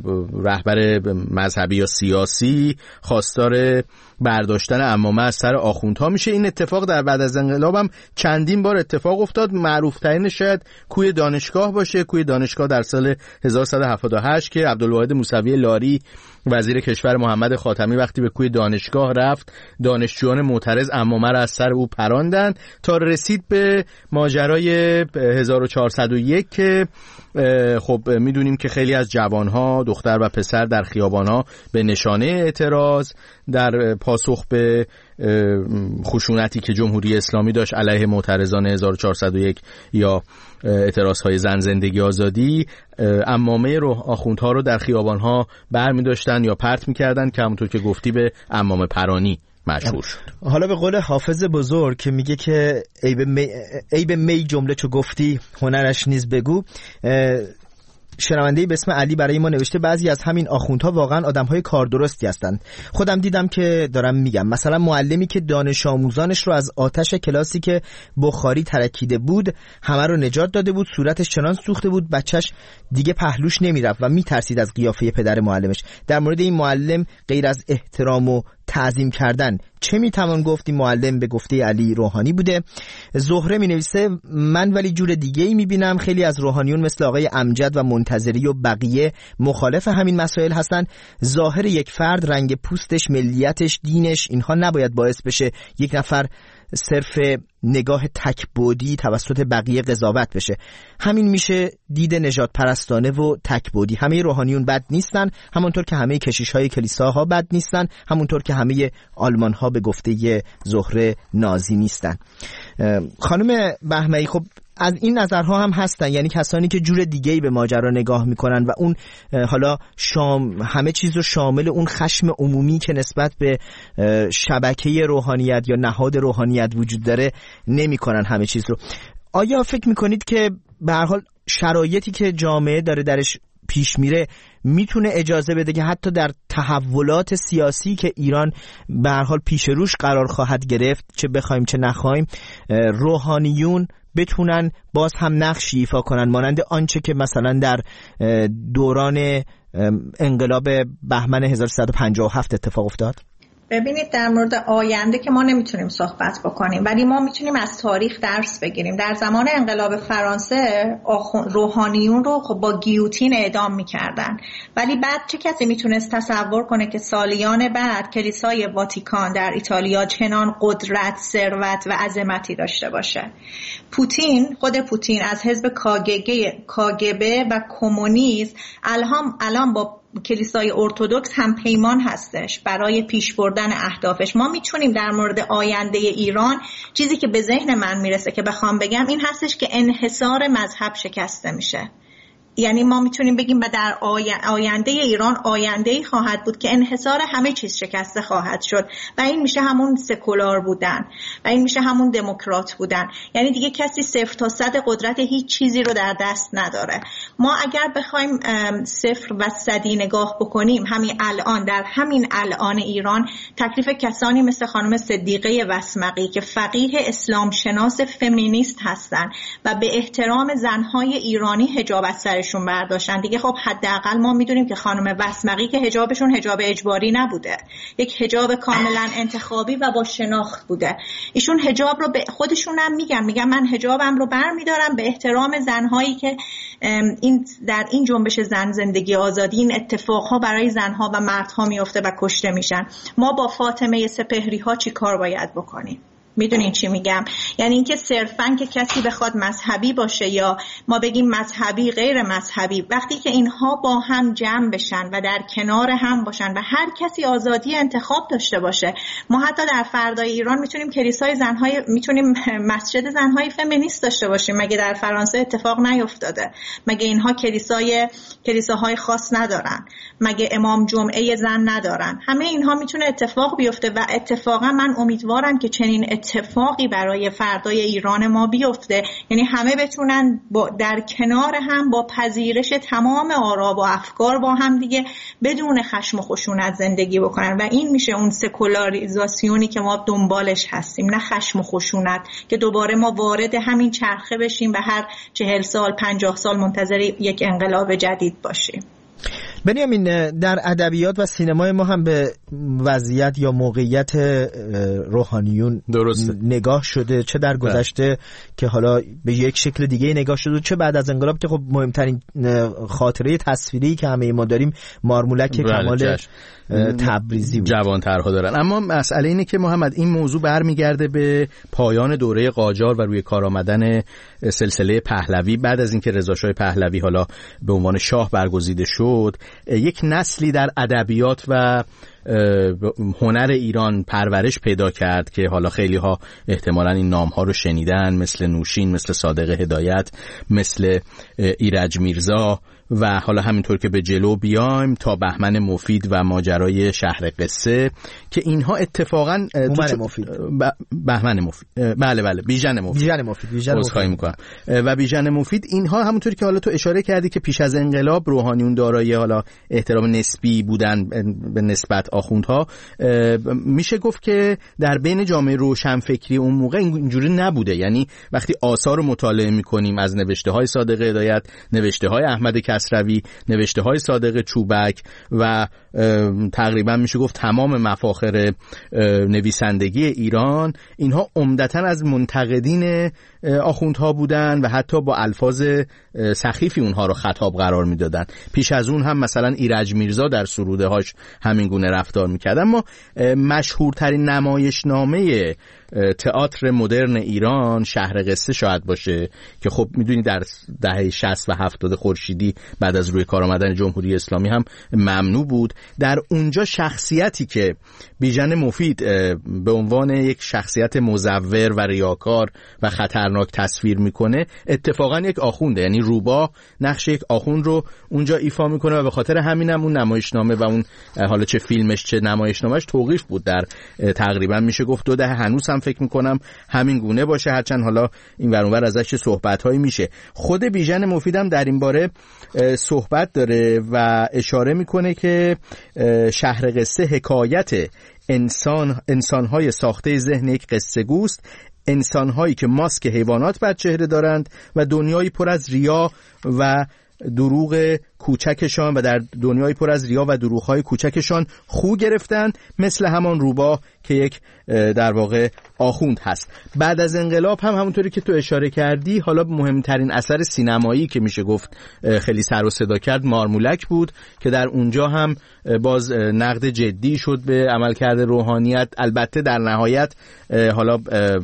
رهبر مذهبی یا سیاسی خواستار برداشتن عمامه از سر آخوندها میشه. این اتفاق در بعد از انقلاب هم چندین بار اتفاق افتاد. معروف ترین شاید کوی دانشگاه باشه. کوی دانشگاه در سال هزار و سیصد و هفتاد و هشت که عبدالواحد موسوی لاری وزیر کشور محمد خاتمی وقتی به کوی دانشگاه رفت، دانشجویان معترض عمامه را از سر او پراندند تا رسید به ماجرای هزار و چهارصد و یک که خب میدونیم که خیلی از جوانها دختر و پسر در خیابانها به نشانه اعتراض در پاسخ به خشونتی که جمهوری اسلامی داشت علیه معترضان هزار و چهارصد و یک یا اعتراضهای زن زندگی آزادی، عمامه رو آخوندها رو در خیابانها برمی داشتن یا پرت میکردن که همونطور که گفتی به عمامه پرانی مشهور شد. حالا به قول حافظ بزرگ که میگه که ای به می, ای به می جمله چو گفتی هنرش نیز بگو، شنونده‌ای به اسم علی برای ما نوشته بعضی از همین آخوندها واقعا آدم‌های کاردرستی هستند. خودم دیدم که دارم میگم. مثلا معلمی که دانش آموزانش رو از آتش کلاسی که بخاری ترکیده بود همه رو نجات داده بود، صورتش چنان سوخته بود بچهش دیگه پهلوش نمیرفت و میترسید از قیافه پدر معلمش. در مورد این معلم غیر از احترام و تعظیم کردن چه میتوان گفت؟ این معلم به گفته علی روحانی بوده. زهره مینویسه من ولی جور دیگه ای میبینم. خیلی از روحانیون مثل آقای امجد و منتظری و بقیه مخالف همین مسائل هستن. ظاهر یک فرد، رنگ پوستش، ملیتش، دینش، اینها نباید باعث بشه یک نفر صرف نگاه تکبودی توسط بقیه قضاوت بشه. همین میشه دید نجات پرستانه و تکبودی. همه روحانیون بد نیستن، همونطور که همه کشیش‌های کلیساها بد نیستن، همونطور که همه آلمان‌ها به گفته زهره نازی نیستن. خانم بهمنی، خب از این نظرها هم هستن، یعنی کسانی که جور دیگه‌ای به ماجرا نگاه میکنن و اون حالا شام همه چیز رو شامل اون خشم عمومی که نسبت به شبکه روحانیت یا نهاد روحانیت وجود داره نمیکنن همه چیز رو. آیا فکر میکنید که به هر حال شرایطی که جامعه داره درش پیش میره میتونه اجازه بده که حتی در تحولات سیاسی که ایران به هر حال پیش روش قرار خواهد گرفت، چه بخوایم چه نخوایم، روحانیون بتونن باز هم نقشی ایفا کنن مانند آنچه که مثلا در دوران انقلاب بهمن هزار و سیصد و پنجاه و هفت اتفاق افتاد؟ ببینید، در مورد آینده که ما نمیتونیم صحبت بکنیم، ولی ما میتونیم از تاریخ درس بگیریم. در زمان انقلاب فرانسه روحانیون رو خب با گیوتین اعدام میکردن، ولی بعد چه کسی میتونست تصور کنه که سالیان بعد کلیسای واتیکان در ایتالیا چنان قدرت، ثروت و عظمتی داشته باشه؟ پوتین، خود پوتین از حزب کاگبه و کمونیسم الان الان با کلیسای ارتدوکس هم پیمان هستش برای پیش بردن اهدافش. ما میتونیم در مورد آینده ایران، چیزی که به ذهن من میرسه که بخوام بگم این هستش که انحصار مذهب شکسته میشه. یعنی ما میتونیم بگیم و در آینده ایران آینده‌ای خواهد بود که انحصار همه چیز شکسته خواهد شد و این میشه همون سکولار بودن و این میشه همون دموکرات بودن. یعنی دیگه کسی صفر تا صد قدرت هیچ چیزی رو در دست نداره. ما اگر بخوایم صفر و صدی نگاه بکنیم، همین الان در همین الان ایران تکلیف کسانی مثل خانم صدیقه وسمقی که فقیه اسلام شناس فمینیست هستن و به احترام زنهای ایرانی حجاب از سرشون برداشتن دیگه، خب حداقل ما میدونیم که خانم وسمقی که حجابشون حجاب اجباری نبوده، یک حجاب کاملا انتخابی و با شناخت بوده. ایشون حجاب رو به خودشون هم میگن میگن من حجابم رو برمیدارم به احترام زنهایی که این در این جنبش زن زندگی آزادی این اتفاقها برای زنها و مردها میفته و کشته میشن. ما با فاطمه سپهری ها چی کار باید بکنیم؟ میدونین چی میگم؟ یعنی اینکه صرفاً که کسی بخواد مذهبی باشه یا ما بگیم مذهبی غیر مذهبی، وقتی که اینها با هم جمع بشن و در کنار هم باشن و هر کسی آزادی انتخاب داشته باشه، ما حتی در فردای ایران میتونیم کلیسای زنهای میتونیم مسجد زنهای فمینیست داشته باشیم. مگه در فرانسه اتفاق نیفتاده؟ مگه اینها کلیسای کلیساهای خاص ندارن؟ مگه امام جمعه زن ندارن؟ همه اینها میتونه اتفاق بیفته و اتفاقا من امیدوارم که چنین اتفاقی برای فردای ایران ما بیفته، یعنی همه بتونن با در کنار هم با پذیرش تمام آرا و افکار با هم دیگه بدون خشم و خشونت زندگی بکنن و این میشه اون سکولاریزاسیونی که ما دنبالش هستیم، نه خشم و خشونت که دوباره ما وارد همین چرخه بشیم و هر چهل سال پنجاه سال منتظر یک انقلاب جدید باشیم. بنیامین، در ادبیات و سینمای ما هم به وضعیت یا موقعیت روحانیون درسته نگاه شده، چه در گذشته که حالا به یک شکل دیگه نگاه شده، چه بعد از انقلاب که خب مهمترین خاطره تصویری که همه ما داریم مارمولک کمال تبریزی بود. جوان‌ترها دارن. اما مسئله اینه که محمد این موضوع برمیگرده به پایان دوره قاجار و روی کار آمدن سلسله پهلوی. بعد از اینکه رضا شاه پهلوی حالا به عنوان شاه برگزیده شد، یک نسلی در ادبیات و هنر ایران پرورش پیدا کرد که حالا خیلی ها احتمالاً این نام ها رو شنیدن، مثل نوشین، مثل صادق هدایت، مثل ایرج میرزا و حالا همینطور که به جلو بیایم تا بهمن مفید و ماجرای شهر قصه که اینها اتفاقاً بهمن مفید بهمن مفید بله بله بیژن مفید بیژن مفید بیژن مفید میکنم و بیژن مفید اینها همونطوری که حالا تو اشاره کردی که پیش از انقلاب روحانیون دارای حالا احترام نسبی بودن به نسبت آخوندها، میشه گفت که در بین جامعه روشنفکری اون موقع اینجوری نبوده. یعنی وقتی آثار رو مطالعه میکنیم از نوشته های صادق هدایت، نوشته های احمد کسروی، نوشته های صادق چوبک و تقریبا میشه گفت تمام مفاخر نویسندگی ایران، اینها عمدتاً از منتقدین آخوندها بودن و حتی با الفاظ سخیفی اونها رو خطاب قرار میدادن. پیش از اون هم مثلا ایرج میرزا در سروده هاش همین گونه رفتار میکرد. اما مشهورترین نمایشنامه تئاتر مدرن ایران شهر قصه شاید باشه که خب میدونی در دهه شصت و هفتاد خورشیدی بعد از روی کار آمدن جمهوری اسلامی هم ممنوع بود. در اونجا شخصیتی که بیژن مفید به عنوان یک شخصیت مزور و ریاکار و خطرناک تصویر میکنه اتفاقا یک آخونده، یعنی روباه نقش یک آخوند رو اونجا ایفا میکنه و به خاطر همینم اون نمایشنامه و اون حالا چه فیلمش چه نمایشنامهش توقیف بود در تقریبا میشه گفت دو دهه. هنوز هم فکر میکنم همین گونه باشه، هرچند حالا این ور اون ور ازش صحبت‌هایی میشه. خود بیژن مفیدم در این باره صحبت داره و اشاره میکنه که شهر قصه حکایت انسان انسان‌های ساخته ذهن یک قصه گوست، انسان‌هایی که ماسک حیوانات بر چهره دارند و دنیایی پر از ریا و دروغ کوچکشان و در دنیای پر از ریا و دروغ‌های کوچکشان خو گرفتند، مثل همان روباه که یک در واقع آخوند هست. بعد از انقلاب هم همونطوری که تو اشاره کردی، حالا مهمترین اثر سینمایی که میشه گفت خیلی سر و صدا کرد مارمولک بود که در اونجا هم باز نقد جدی شد به عملکرد روحانیت. البته در نهایت حالا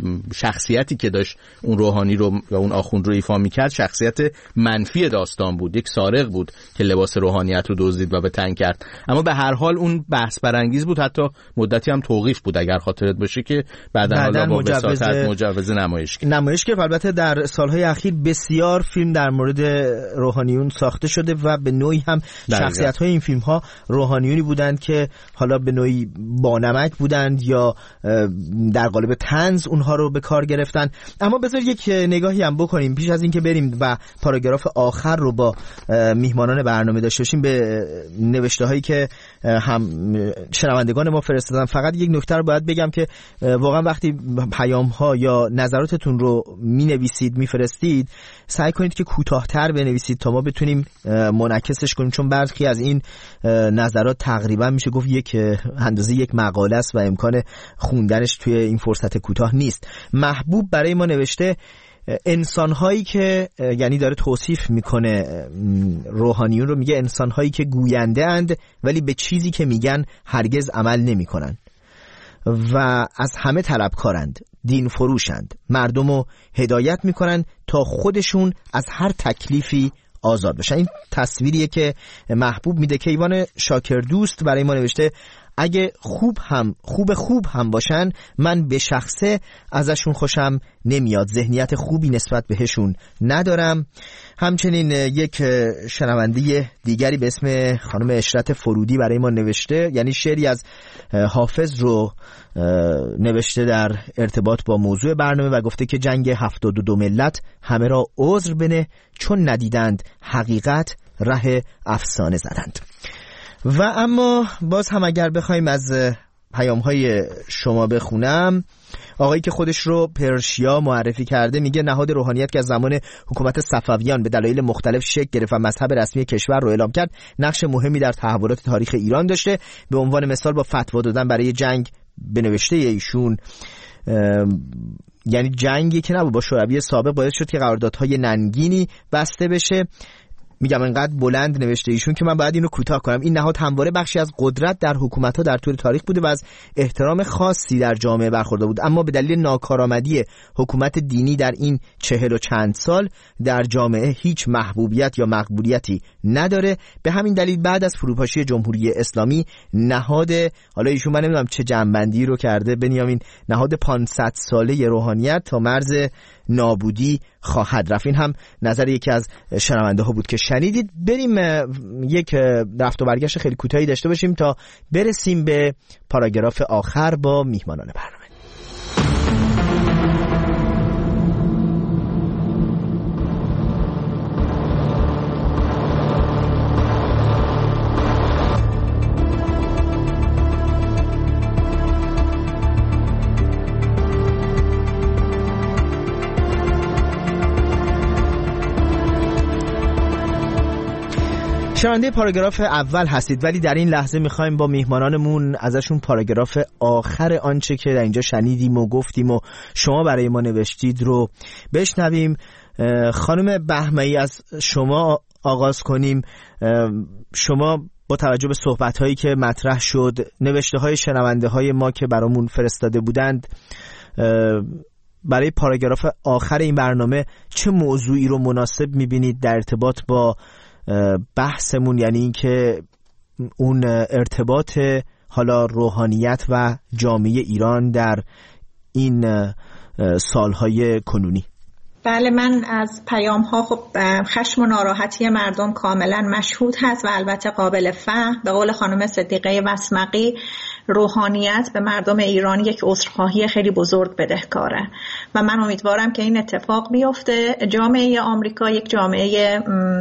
شخصیتی که داشت اون روحانی رو یا اون آخوند رو ایفا میکرد شخصیت منفی داستان بود، یک سارق بود که لباس روحانیت رو دزدید و به تنگ کرد. اما به هر حال اون بحث برانگیز بود، حتی مدتی هم توقیف بود اگر خاطرت باشه که بعداً حالا با وساطت مجوز نمایش کرد. نمایش که البته در سالهای اخیر بسیار فیلم در مورد روحانیون ساخته شده و به نوعی هم شخصیت‌های این فیلم‌ها روحانیونی بودند که حالا به نوعی بانمک بودند یا در قالب طنز اونها رو به کار گرفتن. اما بذار یک نگاهی هم بکنیم پیش از اینکه بریم و پاراگراف آخر رو با میهمانان برنامه داشته باشیم به نوشته‌هایی که هم شنوندگان ما فرستادن. فقط یک نکته رو باید بگم که واقعا وقتی پیام‌ها یا نظراتتون رو می‌نویسید می‌فرستید سعی کنید که کوتاه‌تر بنویسید تا ما بتونیم منعکسش کنیم، چون برخی از این نظرات تقریبا میشه گفت یک اندازه یک مقاله است و امکان خوندنش توی این فرصت کوتاه نیست. محبوب برای ما نوشته انسان‌هایی که، یعنی داره توصیف میکنه روحانیون رو، میگه انسان‌هایی که گوینده اند ولی به چیزی که میگن هرگز عمل نمیکنن و از همه طلبکارند، دین فروشند، مردم رو هدایت میکنن تا خودشون از هر تکلیفی آزاد بشن. این تصویریه که محبوب میده. کیوان شاکر دوست برای ما نوشته اگه خوب هم خوب خوب هم باشن من به شخصه ازشون خوشم نمیاد، ذهنیت خوبی نسبت بهشون ندارم. همچنین یک شنونده دیگری به اسم خانم اشرت فرودی برای ما نوشته، یعنی شعری از حافظ رو نوشته در ارتباط با موضوع برنامه و گفته که جنگ هفتاد و دو ملت همه را عذر بنه چون ندیدند حقیقت ره افسانه زدند. و اما باز هم اگر بخوایم از پیام‌های شما بخونم، آقایی که خودش رو پرشیا معرفی کرده میگه نهاد روحانیت که از زمان حکومت صفویان به دلایل مختلف شکل گرفت و مذهب رسمی کشور رو اعلام کرد، نقش مهمی در تحولات تاریخ ایران داشته. به عنوان مثال با فتوا دادن برای جنگ به نوشته ایشون، یعنی جنگی که نبود با شوروی سابق باعث شد که قراردادهای ننگینی بسته بشه. میگم انقدر بلند نوشته ایشون که من باید اینو کوتاه کنم. این نهاد همواره بخشی از قدرت در حکومت‌ها در طول تاریخ بوده و از احترام خاصی در جامعه برخوردار بود، اما به دلیل ناکارآمدی حکومت دینی در این چهل و چند سال در جامعه هیچ محبوبیت یا مقبولیتی نداره. به همین دلیل بعد از فروپاشی جمهوری اسلامی نهاد، حالا ایشون من نمیدونم چه جنبندی رو کرده بنیامین، نهاد پانصد ساله روحانیت تا مرز نابودی خواهد رفت. این هم نظر یکی از شنونده ها بود که شنیدید. بریم یک رفت و برگشت خیلی کوتاهی داشته باشیم تا برسیم به پاراگراف آخر با میهمانان برنامه. شنونده پاراگراف اول هستید، ولی در این لحظه میخوایم با میهمانانمون ازشون پاراگراف آخر آنچه که در اینجا شنیدیم و گفتیم و شما برای ما نوشتید رو بشنویم. خانم بهمنی از شما آغاز کنیم. شما با توجه به صحبت‌هایی که مطرح شد، نوشته‌های شنونده‌های ما که برامون فرستاده بودند، برای پاراگراف آخر این برنامه چه موضوعی رو مناسب می‌بینید در ارتباط با بحثمون، یعنی این که اون ارتباط حالا روحانیت و جامعه ایران در این سالهای کنونی؟ بله، من از پیام ها خب خشم و ناراحتی مردم کاملا مشهود هست و البته قابل فهم. به قول خانم صدیقه وسمقی، روحانیت به مردم ایران یک عذرخواهی خیلی بزرگ بدهکاره و من امیدوارم که این اتفاق بیفته. جامعه آمریکا یک جامعه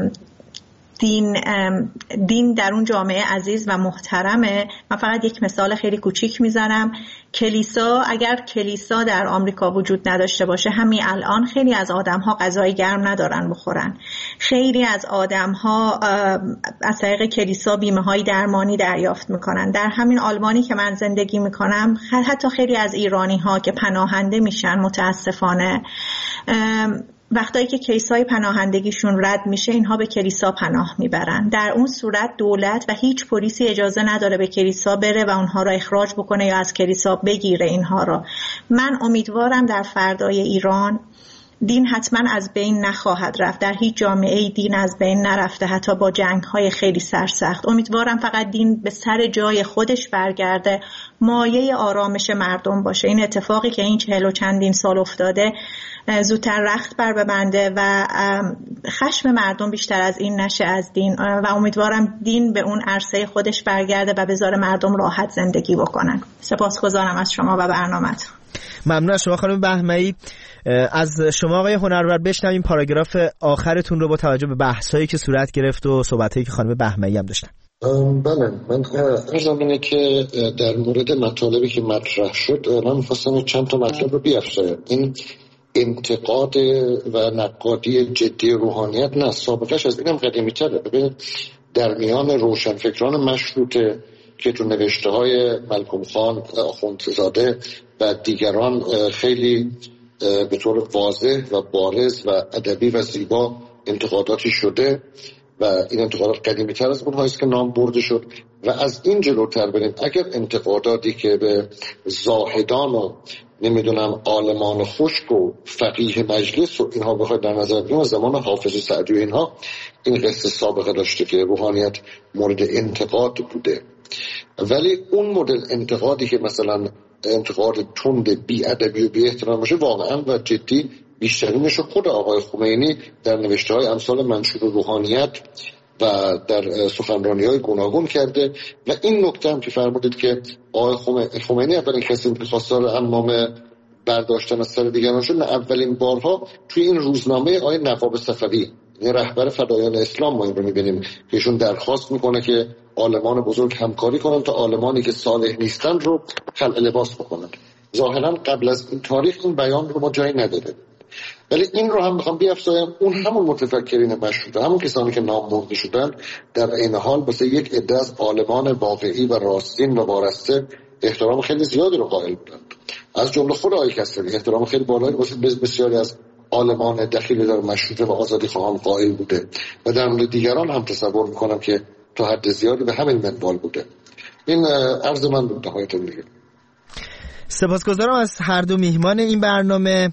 دین دین در اون جامعه عزیز و محترمه. من فقط یک مثال خیلی کوچیک میزنم. کلیسا، اگر کلیسا در آمریکا وجود نداشته باشه، همین الان خیلی از آدم‌ها غذای گرم ندارن بخورن. خیلی از آدم‌ها از طریق کلیسا بیمه‌های درمانی دریافت میکنن. در همین آلمانی که من زندگی میکنم، حتی خیلی از ایرانی‌ها که پناهنده میشن متاسفانه، وقتایی که کیسای پناهندگیشون رد میشه، اینها به کلیسا پناه میبرن. در اون صورت دولت و هیچ پلیسی اجازه نداره به کلیسا بره و اونها را اخراج بکنه یا از کلیسا بگیره اینها را. من امیدوارم در فردای ایران دین حتما از بین نخواهد رفت. در هیچ جامعه دین از بین نرفته، حتی با جنگ‌های خیلی سرسخت. امیدوارم فقط دین به سر جای خودش برگرده، مایه آرامش مردم باشه. این اتفاقی که این چهل و چندین سال افتاده زودتر رخت بر ببنده و خشم مردم بیشتر از این نشه از دین، و امیدوارم دین به اون عرصه خودش برگرده و بذاره مردم راحت زندگی بکنن. سپاسگزارم از شما و برنامه‌تون. ممنون از شما خانم بهمه‌ای. از شما آقای هنرور بشنویم پاراگراف آخرتون رو با توجه به بحثایی که صورت گرفت و صحبتایی که خانم بهمه‌ای هم داشتن. بله، من ارزم اینه که در مورد مطالبی که مطرح شد من می‌خواستم چند تا مطلب رو بیافزایم. این انتقاد و نقادی جدی روحانیت نه، سابقش از اینم قدیمی‌تره. ببینید در میان روشنفکران مشروطه که تو نوشته های ملکم خان، آخوندزاده و دیگران خیلی به طور واضح و بارز و ادبی و زیبا انتقاداتی شده و این انتقادات قدیمی تر از اونهایی است که نام برده شد. و از این جلوتر بریم، اگر انتقاداتی که به زاهدان و نمیدونم عالمان خشک و فقیه مجلس و اینها بخواید در نظر بگیریم، زمان حافظ سعدی و اینها این قصه سابقه داشته که روحانیت مورد انتقاد بوده. ولی اون مدل انتقادی که مثلا انتقاد تند، بی ادبی و بی احترام باشه، واقعا و جدی بیشترینش خود آقای خمینی در نوشته های امثال منشور روحانیت و در سخنرانی‌های گوناگون کرده. و این نکته هم که فرمودید که آقای خمینی اولین کسی که خواستار انمام برداشتن از سر دیگران شد، اولین بارها توی این روزنامه آقای نواب صفوی، یعنی رهبر فدایان اسلام، ما این رو می‌بینیم که ایشون درخواست میکنه که عالمان بزرگ همکاری کنن تا عالمانی که صالح نیستن رو خلع لباس بکنن. ظاهرا قبل از این تاریخ این بیان رو ما جایی نداده، ولی این رو هم میخوام بیافزایم. اون همون متفکرین مشروطه، همون کسانی که نام برده شدن، در عین حال واسه یک عده از عالمان واقعی و راستین و وارسته احترام خیلی زیادی رو قائل بودند. از جمله خود آقای کسروی احترام خیلی بالایی واسه بسیاری از عالمان دخیل در مشروطه و آزادی خواهان قائل بوده و در مورد دیگران هم تصور میکنم که تا حد زیادی به همین منوال بوده. این عرض من بود نهایت دیگه. سپاسگزارم از هر دو میهمان این برنامه،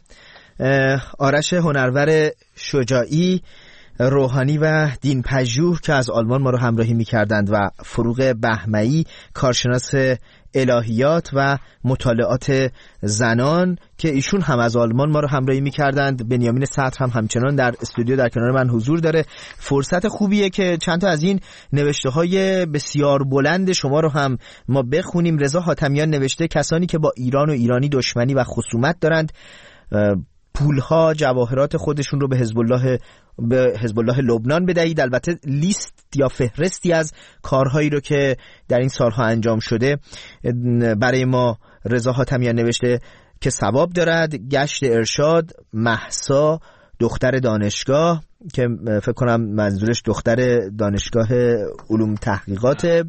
آرش هنرور شجاعی روحانی و دین پژوه که از آلمان ما رو همراهی می‌کردند و فروغ بهمه‌ای کارشناس الهیات و مطالعات زنان که ایشون هم از آلمان ما رو همراهی می‌کردند. بنیامین صدر هم همچنان در استودیو در کنار من حضور داره. فرصت خوبیه که چند تا از این نوشته‌های بسیار بلند شما رو هم ما بخونیم. رضا حاتمیان نوشته کسانی که با ایران و ایرانی دشمنی و خصومت دارند پولها جواهرات خودشون رو به حزب الله به حزب الله لبنان بدهید. البته لیست یا فهرستی از کارهایی رو که در این سالها انجام شده برای ما رضا حاتمیان نوشته که ثواب دارد. گشت ارشاد، مهسا دختر دانشگاه که فکر کنم منظورش دختر دانشگاه علوم تحقیقات،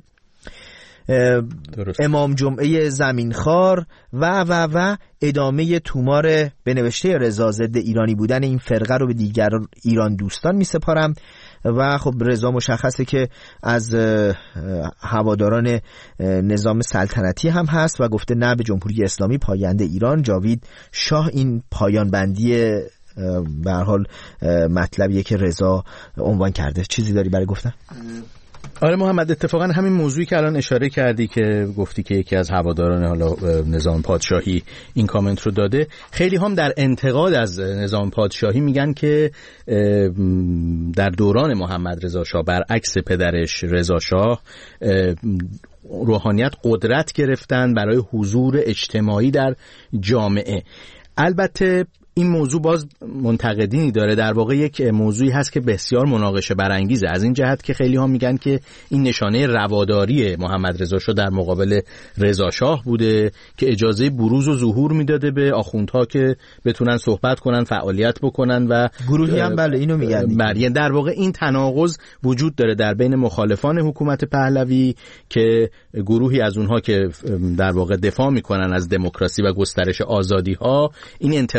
امام جمعه زمینخوار و و و ادامه تومار به نوشته رضا ضد ایرانی بودن این فرقه رو به دیگر ایران دوستان می سپارم. و خب رضا مشخصه که از هواداران نظام سلطنتی هم هست و گفته نه به جمهوری اسلامی پاینده ایران. جاوید شاه این پایان بندی به هر حال مطلبیه که رضا عنوان کرده. چیزی داری برای گفتن؟ آره محمد، اتفاقا همین موضوعی که الان اشاره کردی که گفتی که یکی از هواداران حالا نظام پادشاهی این کامنت رو داده، خیلی هم در انتقاد از نظام پادشاهی میگن که در دوران محمد رضا شاه برعکس پدرش رضا شاه روحانیت قدرت گرفتن برای حضور اجتماعی در جامعه. البته این موضوع باز منتقدینی داره، در واقع یک موضوعی هست که بسیار مناقشه برانگیزه، از این جهت که خیلی ها میگن که این نشانه رواداری محمد رضا شاه در مقابل رضا شاه بوده که اجازه بروز و ظهور میداده به آخوندها که بتونن صحبت کنن، فعالیت بکنن و گروهی هم بله اینو میگن. بله، در واقع این تناقض وجود داره در بین مخالفان حکومت پهلوی که گروهی از اونها که در واقع دفاع میکنن از دموکراسی و گسترش آزادی ها این انتقاد رو به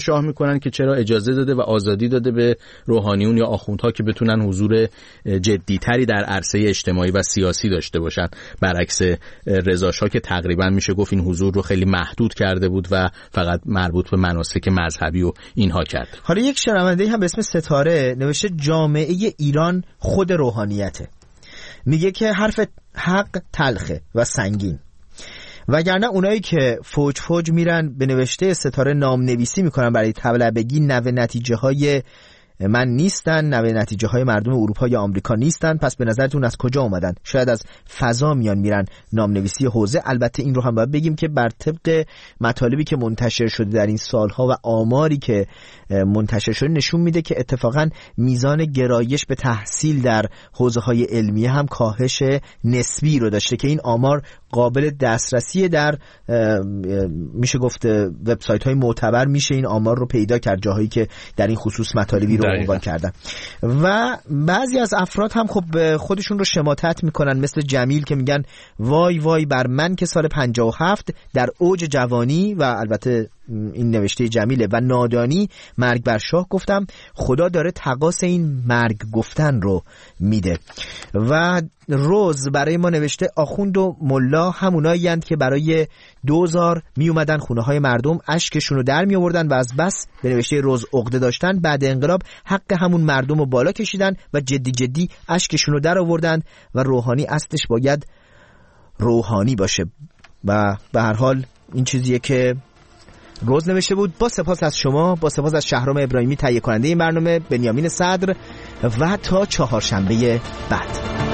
شاه میکنن که چرا اجازه داده و آزادی داده به روحانیون یا آخوندها که بتونن حضور جدیتری در عرصه اجتماعی و سیاسی داشته باشن، برعکس رضا شاه که تقریبا میشه گفت این حضور رو خیلی محدود کرده بود و فقط مربوط به مناسک مذهبی و اینها کرد. حالا یک شنونده هم به اسم ستاره نوشته جامعه ایران خود روحانیته. میگه که حرف حق تلخه و سنگین، وگرنه اونایی که فوج فوج میرن به نوشته ستاره نام نویسی میکنن برای طلبگی، نوه نتیجه های من نیستن، نوه نتیجه های مردم اروپا یا آمریکا نیستن. پس به نظرتون از کجا اومدن؟ شاید از فضا میان میرن نام نویسی حوزه. البته این رو هم باید بگیم که بر طبق مطالبی که منتشر شده در این سالها و آماری که منتشر شده نشون میده که اتفاقا میزان گرایش به تحصیل در حوزه های علمیه هم کاهش نسبی رو داشته که این آمار قابل دسترسی در میشه گفت وبسایت های معتبر میشه این آمار رو پیدا کرد، جاهایی که در این خصوص مطالبی رو عنوان کردن. و بعضی از افراد هم خب خودشون رو شماتت میکنن، مثل جمیل که میگن وای وای بر من که سال پنجاه و هفت در اوج جوانی، و البته این نوشته جمیله، و نادانی مرگ بر شاه گفتم، خدا داره تقاص این مرگ گفتن رو میده. و روز برای ما نوشته آخوند و ملا همونایی هستند که برای دوزار می اومدن خونه های مردم اشکشون رو در می آوردن و از بس به نوشته روز عقده داشتن، بعد انقلاب حق همون مردم رو بالا کشیدن و جدی جدی اشکشون رو در آوردن و روحانی اصلش باید روحانی باشه. و به هر حال این چیزیه که روز نوشته بود. با سپاس از شما، با سپاس از شهرام ابراهیمی تهیه کننده این برنامه، بنیامین صدر، و تا چهارشنبه بعد.